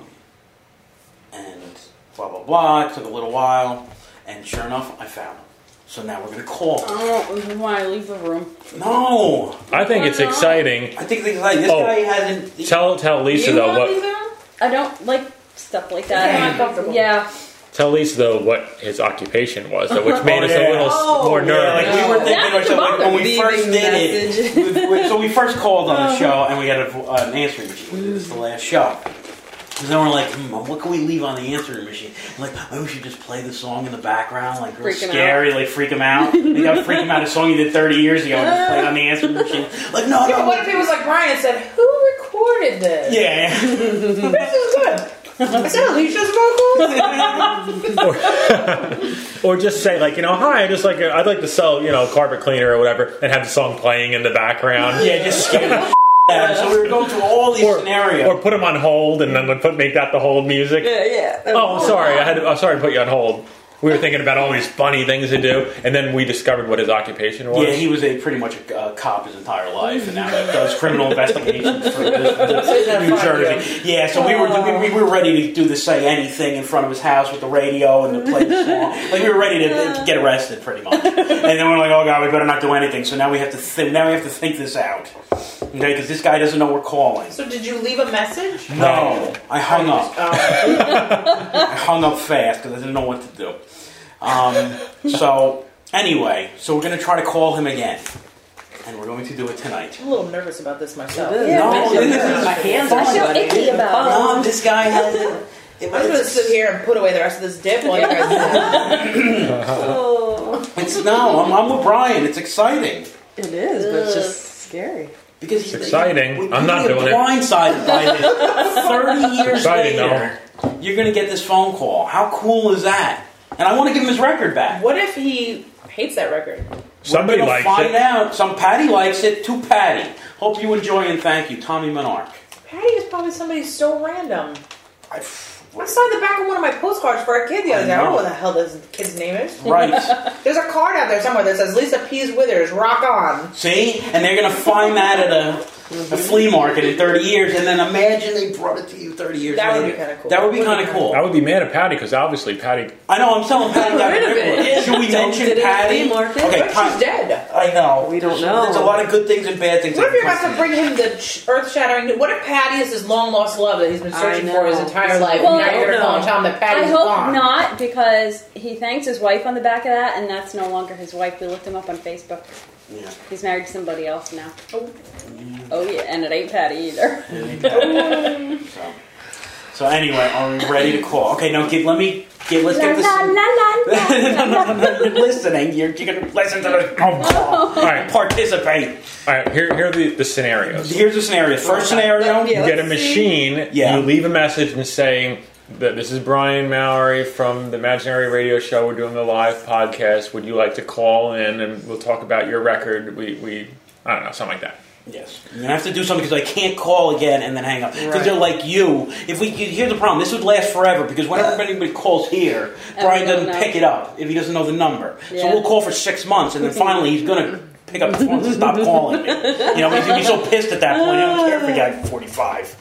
[SPEAKER 8] And blah, blah, blah. It took a little while. And sure enough, I found him. So now we're going to call him.
[SPEAKER 5] Oh, why leave the room?
[SPEAKER 8] No.
[SPEAKER 4] I think it's exciting.
[SPEAKER 8] I think it's exciting. This guy hasn't...
[SPEAKER 4] Tell Lisa, though, what...
[SPEAKER 5] I don't like stuff like that. Yeah.
[SPEAKER 4] Tell Lisa, though, what his occupation was, though, which made us a little more nervous.
[SPEAKER 8] Like we were thinking to ourselves, when we first did it, so we first called on the show, and we got an answering machine. This is the last show. Because then we're like, what can we leave on the answering machine? I'm like, maybe we should just play the song in the background, like real scary, like freak him out. You gotta freak him out. A song you did 30 years ago and just play it on the answering machine. Like, no.
[SPEAKER 6] What if it was like Brian said, who recorded this?
[SPEAKER 8] Yeah.
[SPEAKER 6] This is good. I said Alicia's vocals.
[SPEAKER 4] Or just say like, hi, I'd like to sell, carpet cleaner or whatever, and have the song playing in the background.
[SPEAKER 8] Yeah, just scare the so we were going through all these scenarios.
[SPEAKER 4] Or put them on hold and then make that the hold music.
[SPEAKER 5] Yeah.
[SPEAKER 4] Oh, sorry, I'm sorry to put you on hold. We were thinking about all these funny things to do, and then we discovered what his occupation was.
[SPEAKER 8] Yeah, he was pretty much a cop his entire life, and now he does criminal investigations for New Jersey. Yeah, so we were ready to do the say anything in front of his house with the radio and to play the song. Like we were ready to get arrested, pretty much. And then we're like, oh god, we better not do anything. So now we have to think this out. Okay, because this guy doesn't know we're calling.
[SPEAKER 6] So did you leave a message?
[SPEAKER 8] No, I hung up. I hung up fast because I didn't know what to do. So anyway, we're going to try to call him again. And we're going to do it tonight.
[SPEAKER 6] I'm a little nervous about this myself.
[SPEAKER 5] My hands are sweaty.
[SPEAKER 3] icky about
[SPEAKER 8] No, this guy hasn't.
[SPEAKER 6] I'm just going to sit here and put away the rest of this dip while you guys do it.
[SPEAKER 8] I'm with Brian. It's exciting.
[SPEAKER 5] It is, but it's just scary.
[SPEAKER 8] Because
[SPEAKER 4] it's exciting. I'm not doing it.
[SPEAKER 8] Blindsided by this. 30 years
[SPEAKER 4] exciting,
[SPEAKER 8] later, you're going to get this phone call. How cool is that? And I want to give him his record back.
[SPEAKER 6] What if he hates that record?
[SPEAKER 4] Somebody likes it.
[SPEAKER 8] Find out. Patty likes it. To Patty. Hope you enjoy and thank you, Tommy Menark.
[SPEAKER 6] Patty is probably somebody so random. I saw the back of one of my postcards for a kid the other day. I don't know what the hell this kid's name is.
[SPEAKER 8] Right.
[SPEAKER 6] There's a card out there somewhere that says Lisa Pease Withers, rock on.
[SPEAKER 8] See? And they're going to find that at a flea market in 30 years, and then imagine they brought it to you 30 years later.
[SPEAKER 6] That would be kind of cool.
[SPEAKER 8] That would be kind of cool.
[SPEAKER 4] I would be mad at Patty because obviously Patty.
[SPEAKER 8] I know, I'm telling Patty that. Should we mention Patty?
[SPEAKER 6] Okay, but she's dead.
[SPEAKER 8] I know.
[SPEAKER 5] We don't know.
[SPEAKER 8] There's a lot of good things and bad things.
[SPEAKER 6] What if you're about to bring him the earth-shattering... What if Patty is his long-lost love that he's been searching for his entire life?
[SPEAKER 3] Well,
[SPEAKER 6] and now you're going to call and tell him that Patty's
[SPEAKER 3] I hope
[SPEAKER 6] gone.
[SPEAKER 3] not, because he thanks his wife on the back of that, and that's no longer his wife. We looked him up on Facebook.
[SPEAKER 8] Yeah.
[SPEAKER 3] He's married to somebody else now. Oh yeah, and it ain't Patty either.
[SPEAKER 8] So anyway, are we ready to call? Okay, now let's get this. You're listening. You're going to listen to the phone call.
[SPEAKER 4] All right,
[SPEAKER 8] participate.
[SPEAKER 4] All right, here are the scenarios.
[SPEAKER 8] Here's the scenario. First scenario,
[SPEAKER 4] you get a machine.
[SPEAKER 8] Yeah.
[SPEAKER 4] You leave a message and saying that this is Brian Mallory from the Imaginary Radio Show. We're doing a live podcast. Would you like to call in and we'll talk about your record? We I don't know, something like that.
[SPEAKER 8] Yes, you're gonna have to do something because I can't call again and then hang up because they're like you. Here's the problem. This would last forever because whenever anybody calls here, Brian doesn't pick it up if he doesn't know the number. Yeah. So we'll call for 6 months and then finally he's gonna pick up the phone and stop calling me. He's gonna be so pissed at that point. I don't care if he got 45.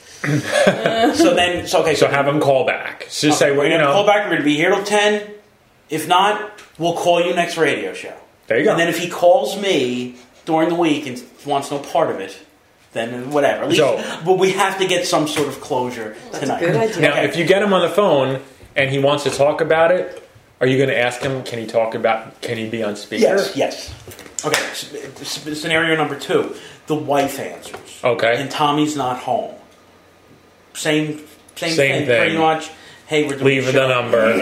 [SPEAKER 8] So
[SPEAKER 4] have him call back. So just say,
[SPEAKER 8] we're gonna call back. We're gonna be here till 10. If not, we'll call you next radio show.
[SPEAKER 4] There you go.
[SPEAKER 8] And then if he calls me during the week and wants no part of it, then whatever. At least, but we have to get some sort of closure tonight.
[SPEAKER 5] That's a good idea.
[SPEAKER 4] Now, if you get him on the phone and he wants to talk about it, are you going to ask him? Can he be on speaker?
[SPEAKER 8] Yes. Okay. Scenario number 2: the wife answers.
[SPEAKER 4] Okay.
[SPEAKER 8] And Tommy's not home. Same thing. Pretty much. Hey, we're doing
[SPEAKER 4] leave the number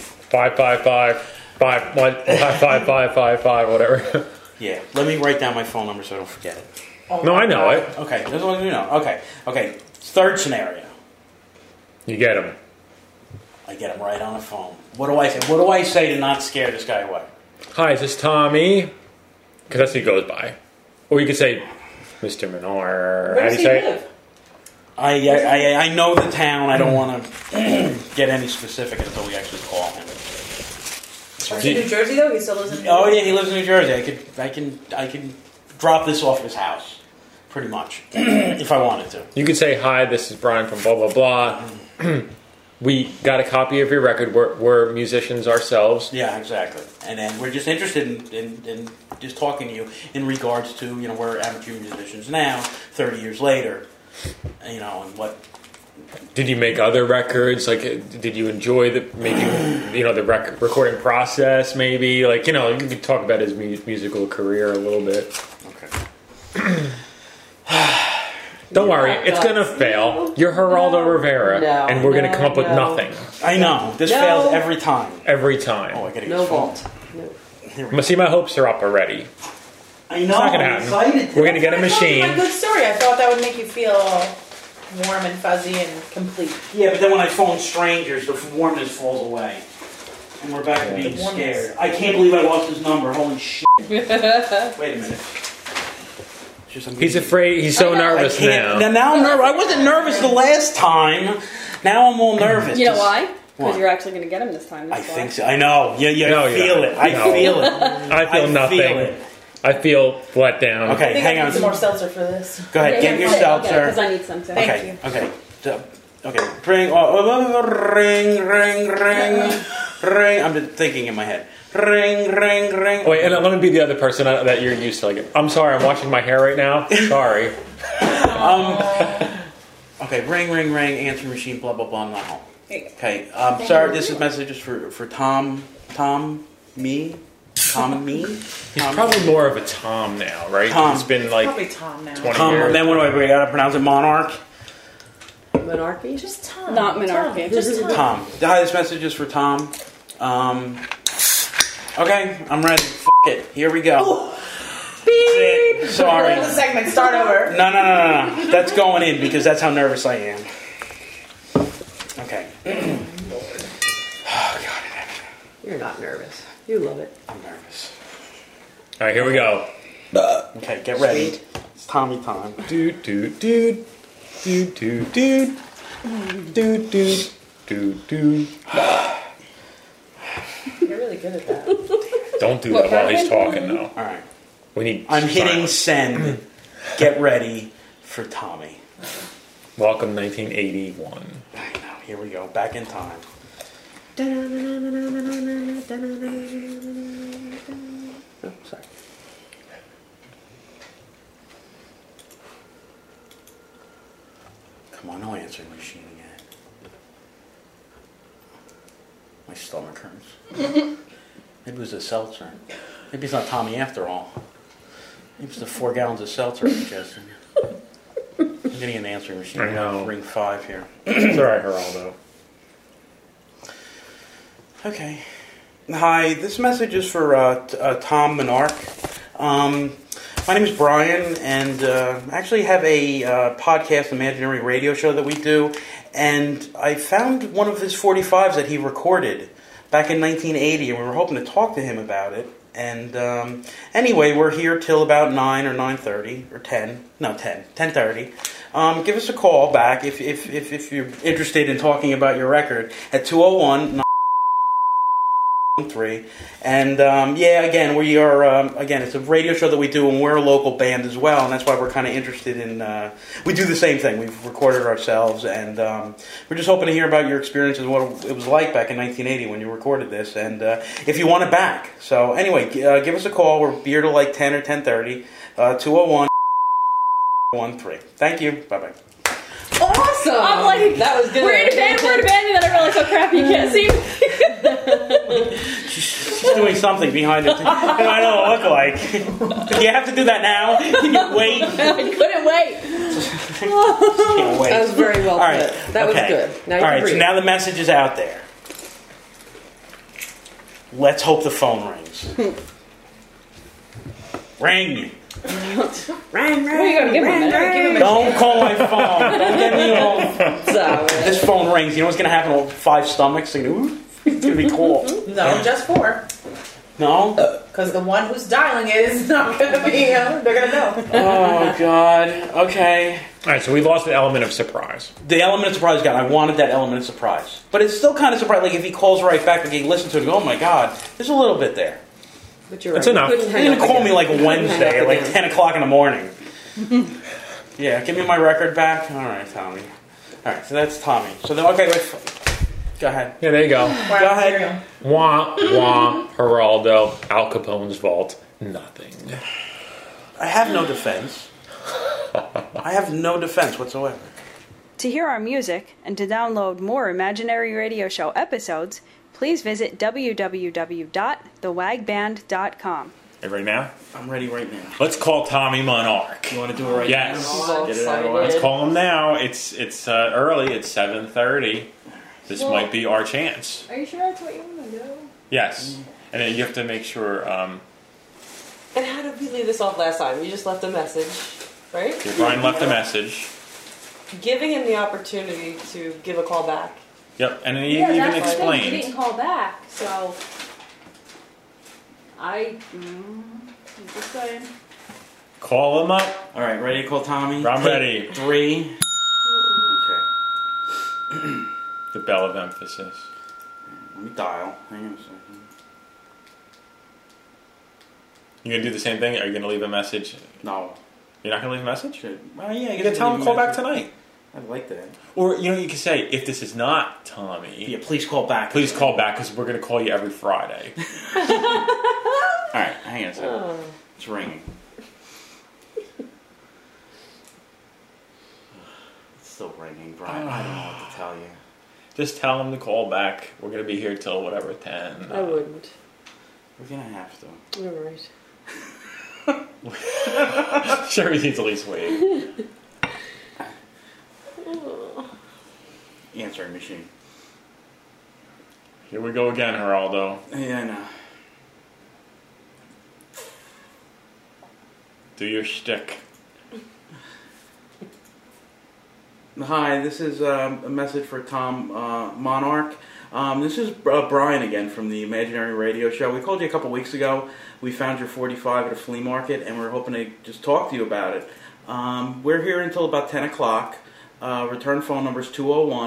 [SPEAKER 4] 555 whatever.
[SPEAKER 8] Yeah, let me write down my phone number so I don't forget it.
[SPEAKER 4] No, I know it.
[SPEAKER 8] Okay, that's what you know. Okay. Third scenario.
[SPEAKER 4] You get him.
[SPEAKER 8] I get him right on the phone. What do I say? What do I say to not scare this guy away?
[SPEAKER 4] Hi, is this Tommy? Because that's who he goes by. Or you could say, Mr. Menor.
[SPEAKER 6] Where does he live?
[SPEAKER 8] I know the town. I don't want to get any specific until we actually call him.
[SPEAKER 6] Is he in New Jersey though? He still lives in New Jersey?
[SPEAKER 8] Oh yeah, he lives in New Jersey. I can drop this off his house, pretty much, if I wanted to.
[SPEAKER 4] You could say, hi, this is Brian from blah blah blah. We got a copy of your record. We're musicians ourselves.
[SPEAKER 8] Yeah, exactly. And then we're just interested in just talking to you in regards to we're amateur musicians now, 30 years later, and what.
[SPEAKER 4] Did you make other records? Like, did you enjoy the recording process? Maybe, you could talk about his musical career a little bit.
[SPEAKER 8] Okay.
[SPEAKER 4] Don't worry, it's gonna fail. You're Geraldo Rivera,
[SPEAKER 5] No.
[SPEAKER 4] and we're gonna come up with
[SPEAKER 5] No.
[SPEAKER 4] nothing
[SPEAKER 8] I know. This
[SPEAKER 5] No.
[SPEAKER 8] fails every time.
[SPEAKER 4] every time.
[SPEAKER 8] Oh, I gotta
[SPEAKER 5] No
[SPEAKER 8] use phone.
[SPEAKER 5] vault. No.
[SPEAKER 4] But see, my hopes are up already.
[SPEAKER 8] I know.
[SPEAKER 4] It's not gonna
[SPEAKER 8] I'm
[SPEAKER 4] happen.
[SPEAKER 8] excited.
[SPEAKER 4] We're gonna get a
[SPEAKER 6] I told you my
[SPEAKER 4] machine.
[SPEAKER 6] good story. I thought that would make you feel all warm and fuzzy and complete.
[SPEAKER 8] Yeah, but then when I phone strangers, the warmness falls away. And we're back to being
[SPEAKER 6] Warmness.
[SPEAKER 8] scared. I can't believe I lost his number. Holy shit. Wait a minute. Just,
[SPEAKER 4] He's afraid. He's so nervous now.
[SPEAKER 8] Now I'm nervous. I wasn't nervous the last time. Now I'm all nervous.
[SPEAKER 3] You know
[SPEAKER 8] Just-
[SPEAKER 3] why?
[SPEAKER 8] Why?
[SPEAKER 3] Because you're actually going to get him this time.
[SPEAKER 8] I
[SPEAKER 3] That's why.
[SPEAKER 8] think so. I know. Yeah,
[SPEAKER 4] No,
[SPEAKER 8] I
[SPEAKER 4] you're
[SPEAKER 8] feel
[SPEAKER 4] not.
[SPEAKER 8] it. I
[SPEAKER 4] No.
[SPEAKER 8] feel it.
[SPEAKER 4] I feel nothing.
[SPEAKER 8] Feel it.
[SPEAKER 4] I feel let down.
[SPEAKER 6] I
[SPEAKER 8] Okay,
[SPEAKER 6] think
[SPEAKER 8] hang
[SPEAKER 6] I need some more
[SPEAKER 8] on.
[SPEAKER 6] seltzer for this.
[SPEAKER 8] Go ahead. Get your seltzer.
[SPEAKER 3] Because I need some too.
[SPEAKER 6] Thank
[SPEAKER 8] Okay.
[SPEAKER 6] you.
[SPEAKER 8] Okay. So, okay. Ring. Ring. I'm just thinking in my head. Ring.
[SPEAKER 4] Wait, and let me be the other person that you're used to. Like, I'm sorry, I'm washing my hair right now. Sorry.
[SPEAKER 8] Okay. Ring. Answer machine. Blah blah blah. I'm not home.
[SPEAKER 6] There you go.
[SPEAKER 8] Okay. Sorry. This is messages for Tom. Me.
[SPEAKER 4] He's probably more of a Tom now, right?
[SPEAKER 8] Tom.
[SPEAKER 4] He's been like
[SPEAKER 6] Probably Tom now.
[SPEAKER 4] 20
[SPEAKER 8] Tom.
[SPEAKER 4] years.
[SPEAKER 8] Then what do I gotta pronounce it? Monarch.
[SPEAKER 5] Monarchy?
[SPEAKER 6] Just Tom.
[SPEAKER 3] Not Monarchy.
[SPEAKER 6] Tom. Just Tom.
[SPEAKER 8] Tom. Hi, this message is for Tom. Okay, I'm ready. F it. Here we go. Beep. Sorry.
[SPEAKER 6] The segment. Start over.
[SPEAKER 8] No. That's going in because that's how nervous I am. Okay. Oh, God.
[SPEAKER 5] You're not nervous. You love it.
[SPEAKER 8] I'm nervous.
[SPEAKER 4] All right, here we go.
[SPEAKER 8] Okay, get ready.
[SPEAKER 5] Sweet.
[SPEAKER 8] It's Tommy time.
[SPEAKER 4] Dude.
[SPEAKER 6] You're really good at that.
[SPEAKER 4] Don't do that while he's talking, though.
[SPEAKER 8] All right.
[SPEAKER 4] We need.
[SPEAKER 8] I'm hitting
[SPEAKER 4] silence.
[SPEAKER 8] send. Get ready for Tommy.
[SPEAKER 4] Welcome 1981.
[SPEAKER 8] I know. Here we go. Back in time. Oh, sorry. Come on, no answering machine again. My stomach hurts. Maybe it was a seltzer. Maybe it's not Tommy after all. Maybe it's the 4 gallons of seltzer I'm ingesting. I'm getting an answering machine.
[SPEAKER 4] I know.
[SPEAKER 8] Ring 5 here.
[SPEAKER 4] It's all right, Geraldo.
[SPEAKER 8] Okay. Hi, this message is for Tom Monarch. My name is Brian, and I actually have a podcast, imaginary radio show that we do, and I found one of his 45s that he recorded back in 1980, and we were hoping to talk to him about it. And anyway, we're here till about 9 or 9:30 or 10:30. Give us a call back if you're interested in talking about your record at 201-913. And again, we are it's a radio show that we do, and we're a local band as well, and that's why we're kind of interested in. We do the same thing. We've recorded ourselves, and we're just hoping to hear about your experiences, what it was like back in 1980 when you recorded this, and if you want it back. So anyway, give us a call. We're here till like 10 or 10:30. 201-13. Thank you. Bye bye.
[SPEAKER 5] Awesome!
[SPEAKER 3] I'm like,
[SPEAKER 5] that was good.
[SPEAKER 3] We're in a band, and then I realized how crappy you can't see me.
[SPEAKER 8] She's doing something behind it. And I know what it look like. Do you have to do that now? Can you wait?
[SPEAKER 3] I couldn't wait.
[SPEAKER 8] Can't wait.
[SPEAKER 5] That was very well
[SPEAKER 8] All right.
[SPEAKER 5] put. That was good. Now you
[SPEAKER 8] All
[SPEAKER 5] can
[SPEAKER 8] right, so
[SPEAKER 5] breathe.
[SPEAKER 8] now the message is out there. Let's hope the phone rings. Ring.
[SPEAKER 3] What are you going to give him then?
[SPEAKER 8] Don't call my phone. Don't get me home.
[SPEAKER 5] So,
[SPEAKER 8] This phone rings. You know what's going to happen to 5 stomachs? It's going to be cool.
[SPEAKER 6] No, just 4.
[SPEAKER 8] No?
[SPEAKER 6] Because the one who's dialing it is not going to be, they're going to know.
[SPEAKER 8] Oh, God. Okay.
[SPEAKER 4] All right, so we lost the element of surprise.
[SPEAKER 8] The element of surprise gone. I wanted that element of surprise. But it's still kind of surprising. Like, if he calls right back, like, he listens to it and go, oh, my God. There's a little bit there.
[SPEAKER 5] but you're
[SPEAKER 4] That's
[SPEAKER 5] right.
[SPEAKER 4] enough.
[SPEAKER 5] You couldn't
[SPEAKER 8] You're
[SPEAKER 5] hang
[SPEAKER 8] going to
[SPEAKER 5] up
[SPEAKER 8] call me
[SPEAKER 5] again.
[SPEAKER 8] like
[SPEAKER 5] Couldn't hang
[SPEAKER 8] Wednesday
[SPEAKER 5] up
[SPEAKER 8] at like
[SPEAKER 5] again.
[SPEAKER 8] 10 o'clock in the morning. Yeah, give me my record back. All right, Tommy. All right, so that's Tommy. So then, okay, wait. Go ahead.
[SPEAKER 4] Yeah, there you go.
[SPEAKER 8] Go ahead.
[SPEAKER 4] Wah, wah, Geraldo, Al Capone's vault, nothing.
[SPEAKER 8] I have no defense. I have no defense whatsoever.
[SPEAKER 3] To hear our music and to download more Imaginary Radio Show episodes, please visit www.thewagband.com.
[SPEAKER 4] Hey, right now?
[SPEAKER 8] I'm ready right now.
[SPEAKER 4] Let's call Tommy Monarch.
[SPEAKER 8] You want to do it right
[SPEAKER 4] Yes.
[SPEAKER 8] now? Get it out of the way.
[SPEAKER 4] Let's call him now. It's early. It's 7:30. This might be our chance.
[SPEAKER 3] Are you sure that's what you want to do?
[SPEAKER 4] Yes. And then you have to make sure.
[SPEAKER 5] And how did we leave this off last time? We just left a message, right?
[SPEAKER 4] Brian left a message.
[SPEAKER 5] Giving him the opportunity to give a call back.
[SPEAKER 4] Yep. And then he
[SPEAKER 3] Yeah,
[SPEAKER 4] even
[SPEAKER 3] that's the thing.
[SPEAKER 4] explained.
[SPEAKER 3] He didn't call back, so I'm just saying.
[SPEAKER 4] Call him up.
[SPEAKER 8] All right, ready to call Tommy?
[SPEAKER 4] I'm ready.
[SPEAKER 8] 3. Okay.
[SPEAKER 4] The bell of emphasis.
[SPEAKER 8] Let me dial. Hang on a second.
[SPEAKER 4] You gonna do the same thing? Are you gonna leave a message?
[SPEAKER 8] No.
[SPEAKER 4] You're not gonna leave a message?
[SPEAKER 8] Well, yeah,
[SPEAKER 4] You gotta tell him to call back tonight.
[SPEAKER 8] I'd like that.
[SPEAKER 4] Or you can say, if this is not Tommy,
[SPEAKER 8] Yeah, please call back.
[SPEAKER 4] please call back because we're gonna call you every Friday.
[SPEAKER 8] All right, hang on a second. It's ringing. It's still ringing, Brian. I don't know what to tell you.
[SPEAKER 4] Just tell him to call back. We're gonna be here till whatever 10.
[SPEAKER 5] I wouldn't.
[SPEAKER 8] We're gonna have to.
[SPEAKER 5] You're right.
[SPEAKER 4] Sure, he needs at least wait.
[SPEAKER 8] Answering machine.
[SPEAKER 4] Here we go again, Geraldo.
[SPEAKER 8] Yeah, I know.
[SPEAKER 4] Do your shtick.
[SPEAKER 8] Hi, this is a message for Tom Monarch. This is Brian again from the Imaginary Radio Show. We called you a couple weeks ago. We found your 45 at a flea market, and we're hoping to just talk to you about it. We're here until about 10 o'clock. Return phone number is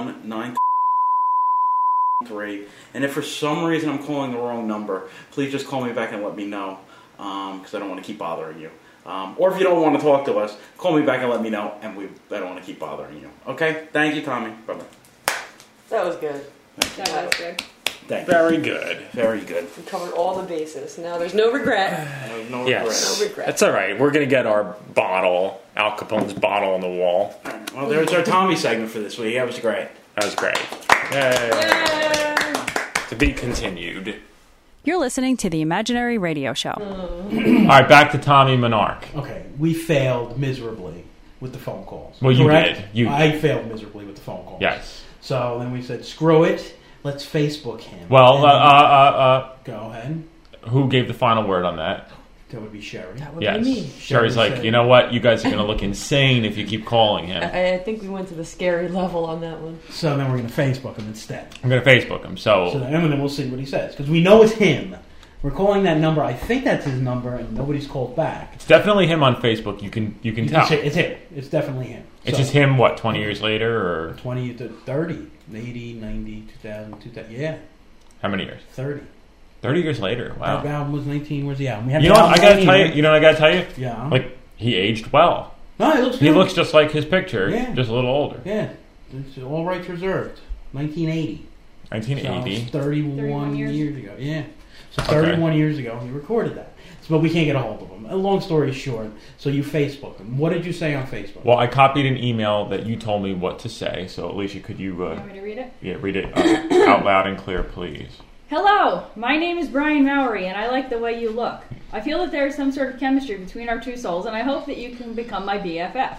[SPEAKER 8] 201-933. And if for some reason I'm calling the wrong number, please just call me back and let me know, because I don't want to keep bothering you. Or if you don't want to talk to us, call me back and let me know, and I don't want to keep bothering you. Okay? Thank you, Tommy. Bye-bye.
[SPEAKER 5] That was good.
[SPEAKER 3] That was good.
[SPEAKER 8] Thank you.
[SPEAKER 4] Very good.
[SPEAKER 8] Very good.
[SPEAKER 5] We covered all the bases. Now there's no regret.
[SPEAKER 8] No
[SPEAKER 4] Yes.
[SPEAKER 5] No regret.
[SPEAKER 4] That's all right. We're going to get our bottle, Al Capone's bottle on the wall.
[SPEAKER 8] Well, there's our Tommy segment for this week. That was great.
[SPEAKER 4] That was great. Yay. To be continued.
[SPEAKER 3] You're listening to the Imaginary Radio Show.
[SPEAKER 4] All right, back to Tommy Monarch.
[SPEAKER 9] Okay, we failed miserably with the phone calls.
[SPEAKER 4] Well, you
[SPEAKER 9] correct?
[SPEAKER 4] did.
[SPEAKER 9] I failed miserably with the phone calls.
[SPEAKER 4] Yes.
[SPEAKER 9] So then we said, screw it. Let's Facebook him.
[SPEAKER 4] Well,
[SPEAKER 9] go ahead.
[SPEAKER 4] who gave the final word on that?
[SPEAKER 9] That would be Sherry.
[SPEAKER 5] That would
[SPEAKER 4] Yes.
[SPEAKER 5] be me.
[SPEAKER 4] Sherry's like,
[SPEAKER 9] said-
[SPEAKER 4] you know what? You guys are going to look insane if you keep calling him.
[SPEAKER 5] I think we went to the scary level on that one.
[SPEAKER 9] So then we're going to Facebook him instead.
[SPEAKER 4] I'm going to Facebook him.
[SPEAKER 9] So then we'll see what he says. Because we know it's him. We're calling that number. I think that's his number, and nobody's called back.
[SPEAKER 4] It's definitely him on Facebook. You can tell.
[SPEAKER 9] It's him. It's definitely him.
[SPEAKER 4] It's
[SPEAKER 9] So,
[SPEAKER 4] just him, what, 20 years later? Or
[SPEAKER 9] 20 to 30. 80, 90, 2000, 2000. Yeah,
[SPEAKER 4] how many years?
[SPEAKER 9] 30.
[SPEAKER 4] 30 years later. Wow.
[SPEAKER 9] That album was 19. Where's the album? We had
[SPEAKER 4] You
[SPEAKER 9] the
[SPEAKER 4] know what?
[SPEAKER 9] album
[SPEAKER 4] I got to
[SPEAKER 9] 19,
[SPEAKER 4] tell you.
[SPEAKER 9] right?
[SPEAKER 4] You know what I got to tell you?
[SPEAKER 9] Yeah.
[SPEAKER 4] Like, he aged well.
[SPEAKER 9] No, he looks good.
[SPEAKER 4] He looks just like his picture,
[SPEAKER 9] Yeah.
[SPEAKER 4] just a little older.
[SPEAKER 9] Yeah. It's all rights reserved. 1980.
[SPEAKER 4] 1980.
[SPEAKER 9] So it's 31
[SPEAKER 3] 31
[SPEAKER 9] years
[SPEAKER 3] years.
[SPEAKER 9] ago. Yeah. So 31 years ago, he recorded that. So, but we can't get a hold of him. A long story short, so you Facebook him. What did you say on Facebook?
[SPEAKER 4] Well, I copied an email that you told me what to say. So, Alicia, could you
[SPEAKER 3] You want me to read it?
[SPEAKER 4] read it out loud and clear, please?
[SPEAKER 3] Hello, my name is Brian Mowery, and I like the way you look. I feel that there is some sort of chemistry between our two souls, and I hope that you can become my BFF.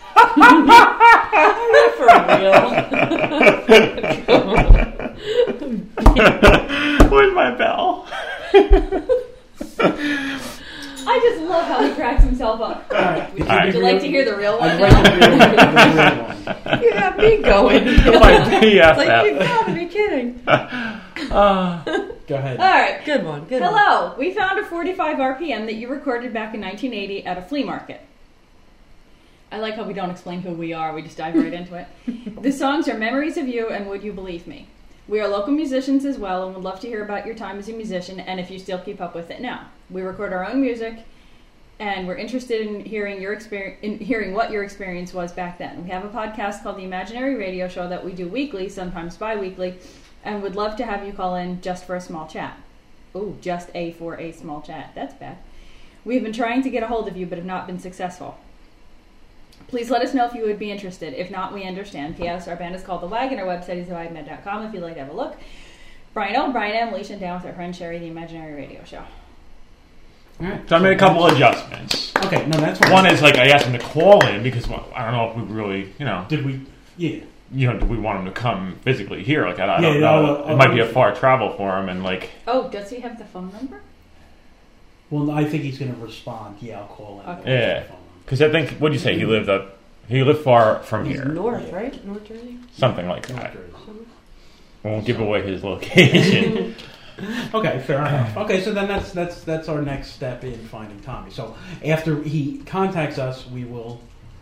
[SPEAKER 5] For real.
[SPEAKER 4] Where's my bell?
[SPEAKER 3] I just love how he cracks himself up.
[SPEAKER 9] All right.
[SPEAKER 3] Would you like to hear the real one
[SPEAKER 9] I'd
[SPEAKER 3] now?
[SPEAKER 9] like to hear the real one.
[SPEAKER 5] You have me going.
[SPEAKER 4] My
[SPEAKER 5] It's like,
[SPEAKER 4] BFF.
[SPEAKER 5] you gotta be kidding.
[SPEAKER 9] Go ahead.
[SPEAKER 3] All right.
[SPEAKER 5] Good one. Good one.
[SPEAKER 3] Hello, we found a 45 RPM that you recorded back in 1980 at a flea market. I like how we don't explain who we are, we just dive right into it. The songs are Memories of You and Would You Believe Me. We are local musicians as well and would love to hear about your time as a musician and if you still keep up with it now. We record our own music and we're interested in hearing your what your experience was back then. We have a podcast called The Imaginary Radio Show that we do weekly, sometimes bi-weekly, and would love to have you call in just for a small chat. Ooh, just for a small chat. That's bad. We've been trying to get a hold of you but have not been successful. Please let us know if you would be interested. If not, we understand. P.S. Our band is called The Wagon. Our website is thewagonmed.com if you'd like to have a look. Brian O, Brian M, Alicia, and down with our friend Sherry, The Imaginary Radio Show.
[SPEAKER 9] All right.
[SPEAKER 4] So I made a couple adjustments.
[SPEAKER 9] Okay, no, that's fine.
[SPEAKER 4] One is like I asked him to call in because well, I don't know if we really,
[SPEAKER 9] Did we? Yeah.
[SPEAKER 4] do we want him to come physically here? Like I don't
[SPEAKER 9] Yeah,
[SPEAKER 4] know. It might be a far travel for him, and like.
[SPEAKER 3] Oh, does he have the phone number?
[SPEAKER 9] Well, I think he's going to respond. Yeah, I'll call in.
[SPEAKER 3] Okay.
[SPEAKER 4] Yeah, because I think what'd you say? He lived far from
[SPEAKER 5] He's
[SPEAKER 4] here,
[SPEAKER 5] north, right? North Jersey?
[SPEAKER 4] something like
[SPEAKER 9] North
[SPEAKER 4] that.
[SPEAKER 9] Jersey.
[SPEAKER 4] We won't give away his location.
[SPEAKER 9] Okay, fair enough. Okay, so then that's our next step in finding Tommy. So after he contacts us, we will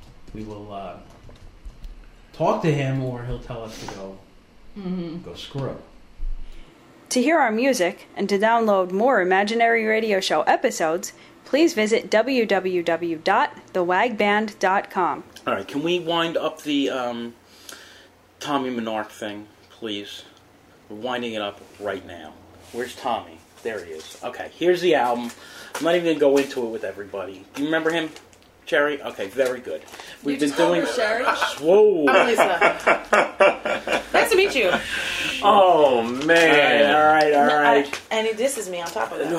[SPEAKER 9] talk to him, or he'll tell us to go screw.
[SPEAKER 10] To hear our music and to download more Imaginary Radio Show episodes, please visit www.thewagband.com.
[SPEAKER 8] All right, can we wind up the Tommy Monarch thing, please? We're winding it up right now. Where's Tommy? There he is. Okay, here's the album. I'm not even going to go into it with everybody. Do you remember him, Cherry? Okay, very good. We've been doing.
[SPEAKER 5] Sherry.
[SPEAKER 8] Whoa!
[SPEAKER 6] I'm Lisa. Nice to meet you.
[SPEAKER 4] Oh man!
[SPEAKER 8] All right.
[SPEAKER 6] And he disses me on top of that.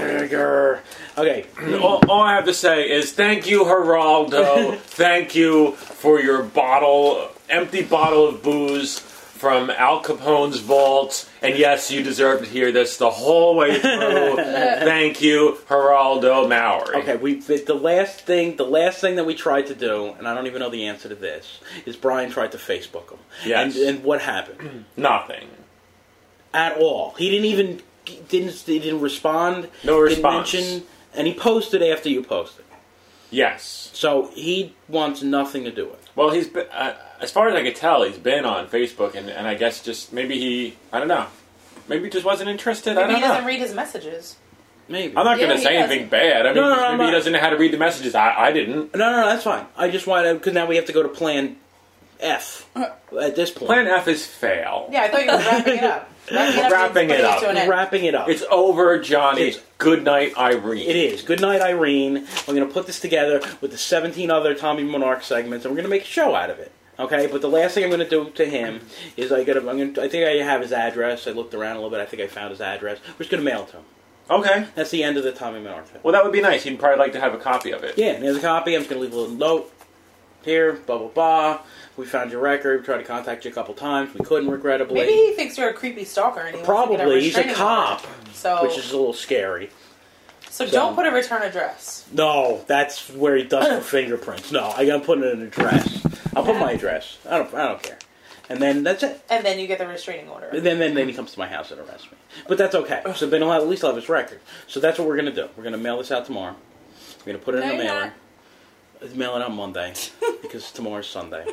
[SPEAKER 8] Okay.
[SPEAKER 4] All I have to say is thank you, Geraldo. Thank you for your empty bottle of booze from Al Capone's vault. And yes, you deserve to hear this the whole way through. Thank you, Geraldo Maury.
[SPEAKER 8] Okay, the last thing that we tried to do, and I don't even know the answer to this, is Brian tried to Facebook him.
[SPEAKER 4] Yes.
[SPEAKER 8] And what happened?
[SPEAKER 4] Nothing.
[SPEAKER 8] At all. He didn't respond.
[SPEAKER 4] No response.
[SPEAKER 8] Didn't mention, and he posted after you posted.
[SPEAKER 4] Yes.
[SPEAKER 8] So he wants nothing to do with it.
[SPEAKER 4] Well, he's been, as far as I could tell, he's been on Facebook, and I guess just maybe I don't know. Maybe he just wasn't interested.
[SPEAKER 6] Maybe
[SPEAKER 4] I don't
[SPEAKER 6] he
[SPEAKER 4] know.
[SPEAKER 6] doesn't read his messages.
[SPEAKER 8] Maybe.
[SPEAKER 4] I'm not going to say anything bad. I mean,
[SPEAKER 8] No,
[SPEAKER 4] maybe he doesn't know how to read the messages. I didn't.
[SPEAKER 8] No, that's fine. I just wanted, because now we have to go to Plan F at this point.
[SPEAKER 4] Plan F is fail.
[SPEAKER 6] Yeah, I thought you were wrapping it up.
[SPEAKER 4] Wrapping it up.
[SPEAKER 8] Wrapping it up.
[SPEAKER 4] It's over, Johnny.
[SPEAKER 8] It's-
[SPEAKER 4] Good night, Irene.
[SPEAKER 8] It is. Good night, Irene. We're going to put this together with the 17 other Tommy Monarch segments, and we're going to make a show out of it. Okay, but the last thing I'm going to do to him is I think I have his address. I looked around a little bit. I think I found his address. We're just going to mail it to him.
[SPEAKER 4] Okay.
[SPEAKER 8] That's the end of the Tommy Monarch thing.
[SPEAKER 4] Well, that would be nice. He'd probably like to have a copy of it.
[SPEAKER 8] Yeah, and here's a copy. I'm just going to leave a little note here. Blah blah blah. We found your record. We tried to contact you a couple times. We couldn't, regrettably.
[SPEAKER 6] Maybe he thinks you're a creepy stalker. And he wants to get
[SPEAKER 8] Probably. He's a
[SPEAKER 6] restraining
[SPEAKER 8] cop,
[SPEAKER 6] order. So,
[SPEAKER 8] which is a little scary.
[SPEAKER 6] so don't put a return address.
[SPEAKER 8] No, that's where he does for fingerprints. No, I got to put an address. I'll put my address. I don't care. And then that's it.
[SPEAKER 6] And then you get the restraining order.
[SPEAKER 8] And then he comes to my house and arrests me. But that's okay. So then at least I'll have his record. So that's what we're going to do. We're going to mail this out tomorrow. We're going to put it in the mailer. Mail it on Monday because tomorrow's Sunday.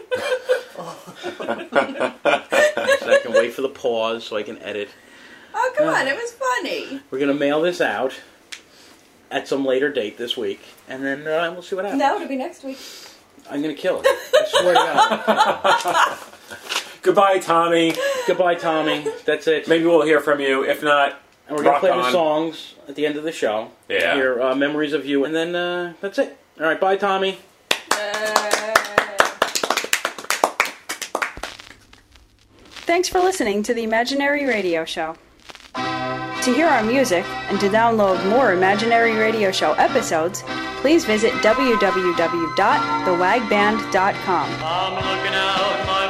[SPEAKER 8] So I can wait for the pause so I can edit.
[SPEAKER 10] Oh, come on, it was funny.
[SPEAKER 8] We're going to mail this out at some later date this week, and then we'll see what happens.
[SPEAKER 10] No, it'll be next week.
[SPEAKER 8] I'm going to kill it. I swear to God.
[SPEAKER 4] Goodbye, Tommy.
[SPEAKER 8] Goodbye, Tommy. That's it.
[SPEAKER 4] Maybe we'll hear from you. If not,
[SPEAKER 8] and we're going to play the
[SPEAKER 4] on.
[SPEAKER 8] songs at the end of the show.
[SPEAKER 4] Yeah.
[SPEAKER 8] Hear Memories of You, and then that's it. All right, bye, Tommy.
[SPEAKER 10] Thanks for listening to the Imaginary Radio Show. To hear our music and to download more Imaginary Radio Show episodes, please visit www.thewagband.com.
[SPEAKER 7] I'm looking out my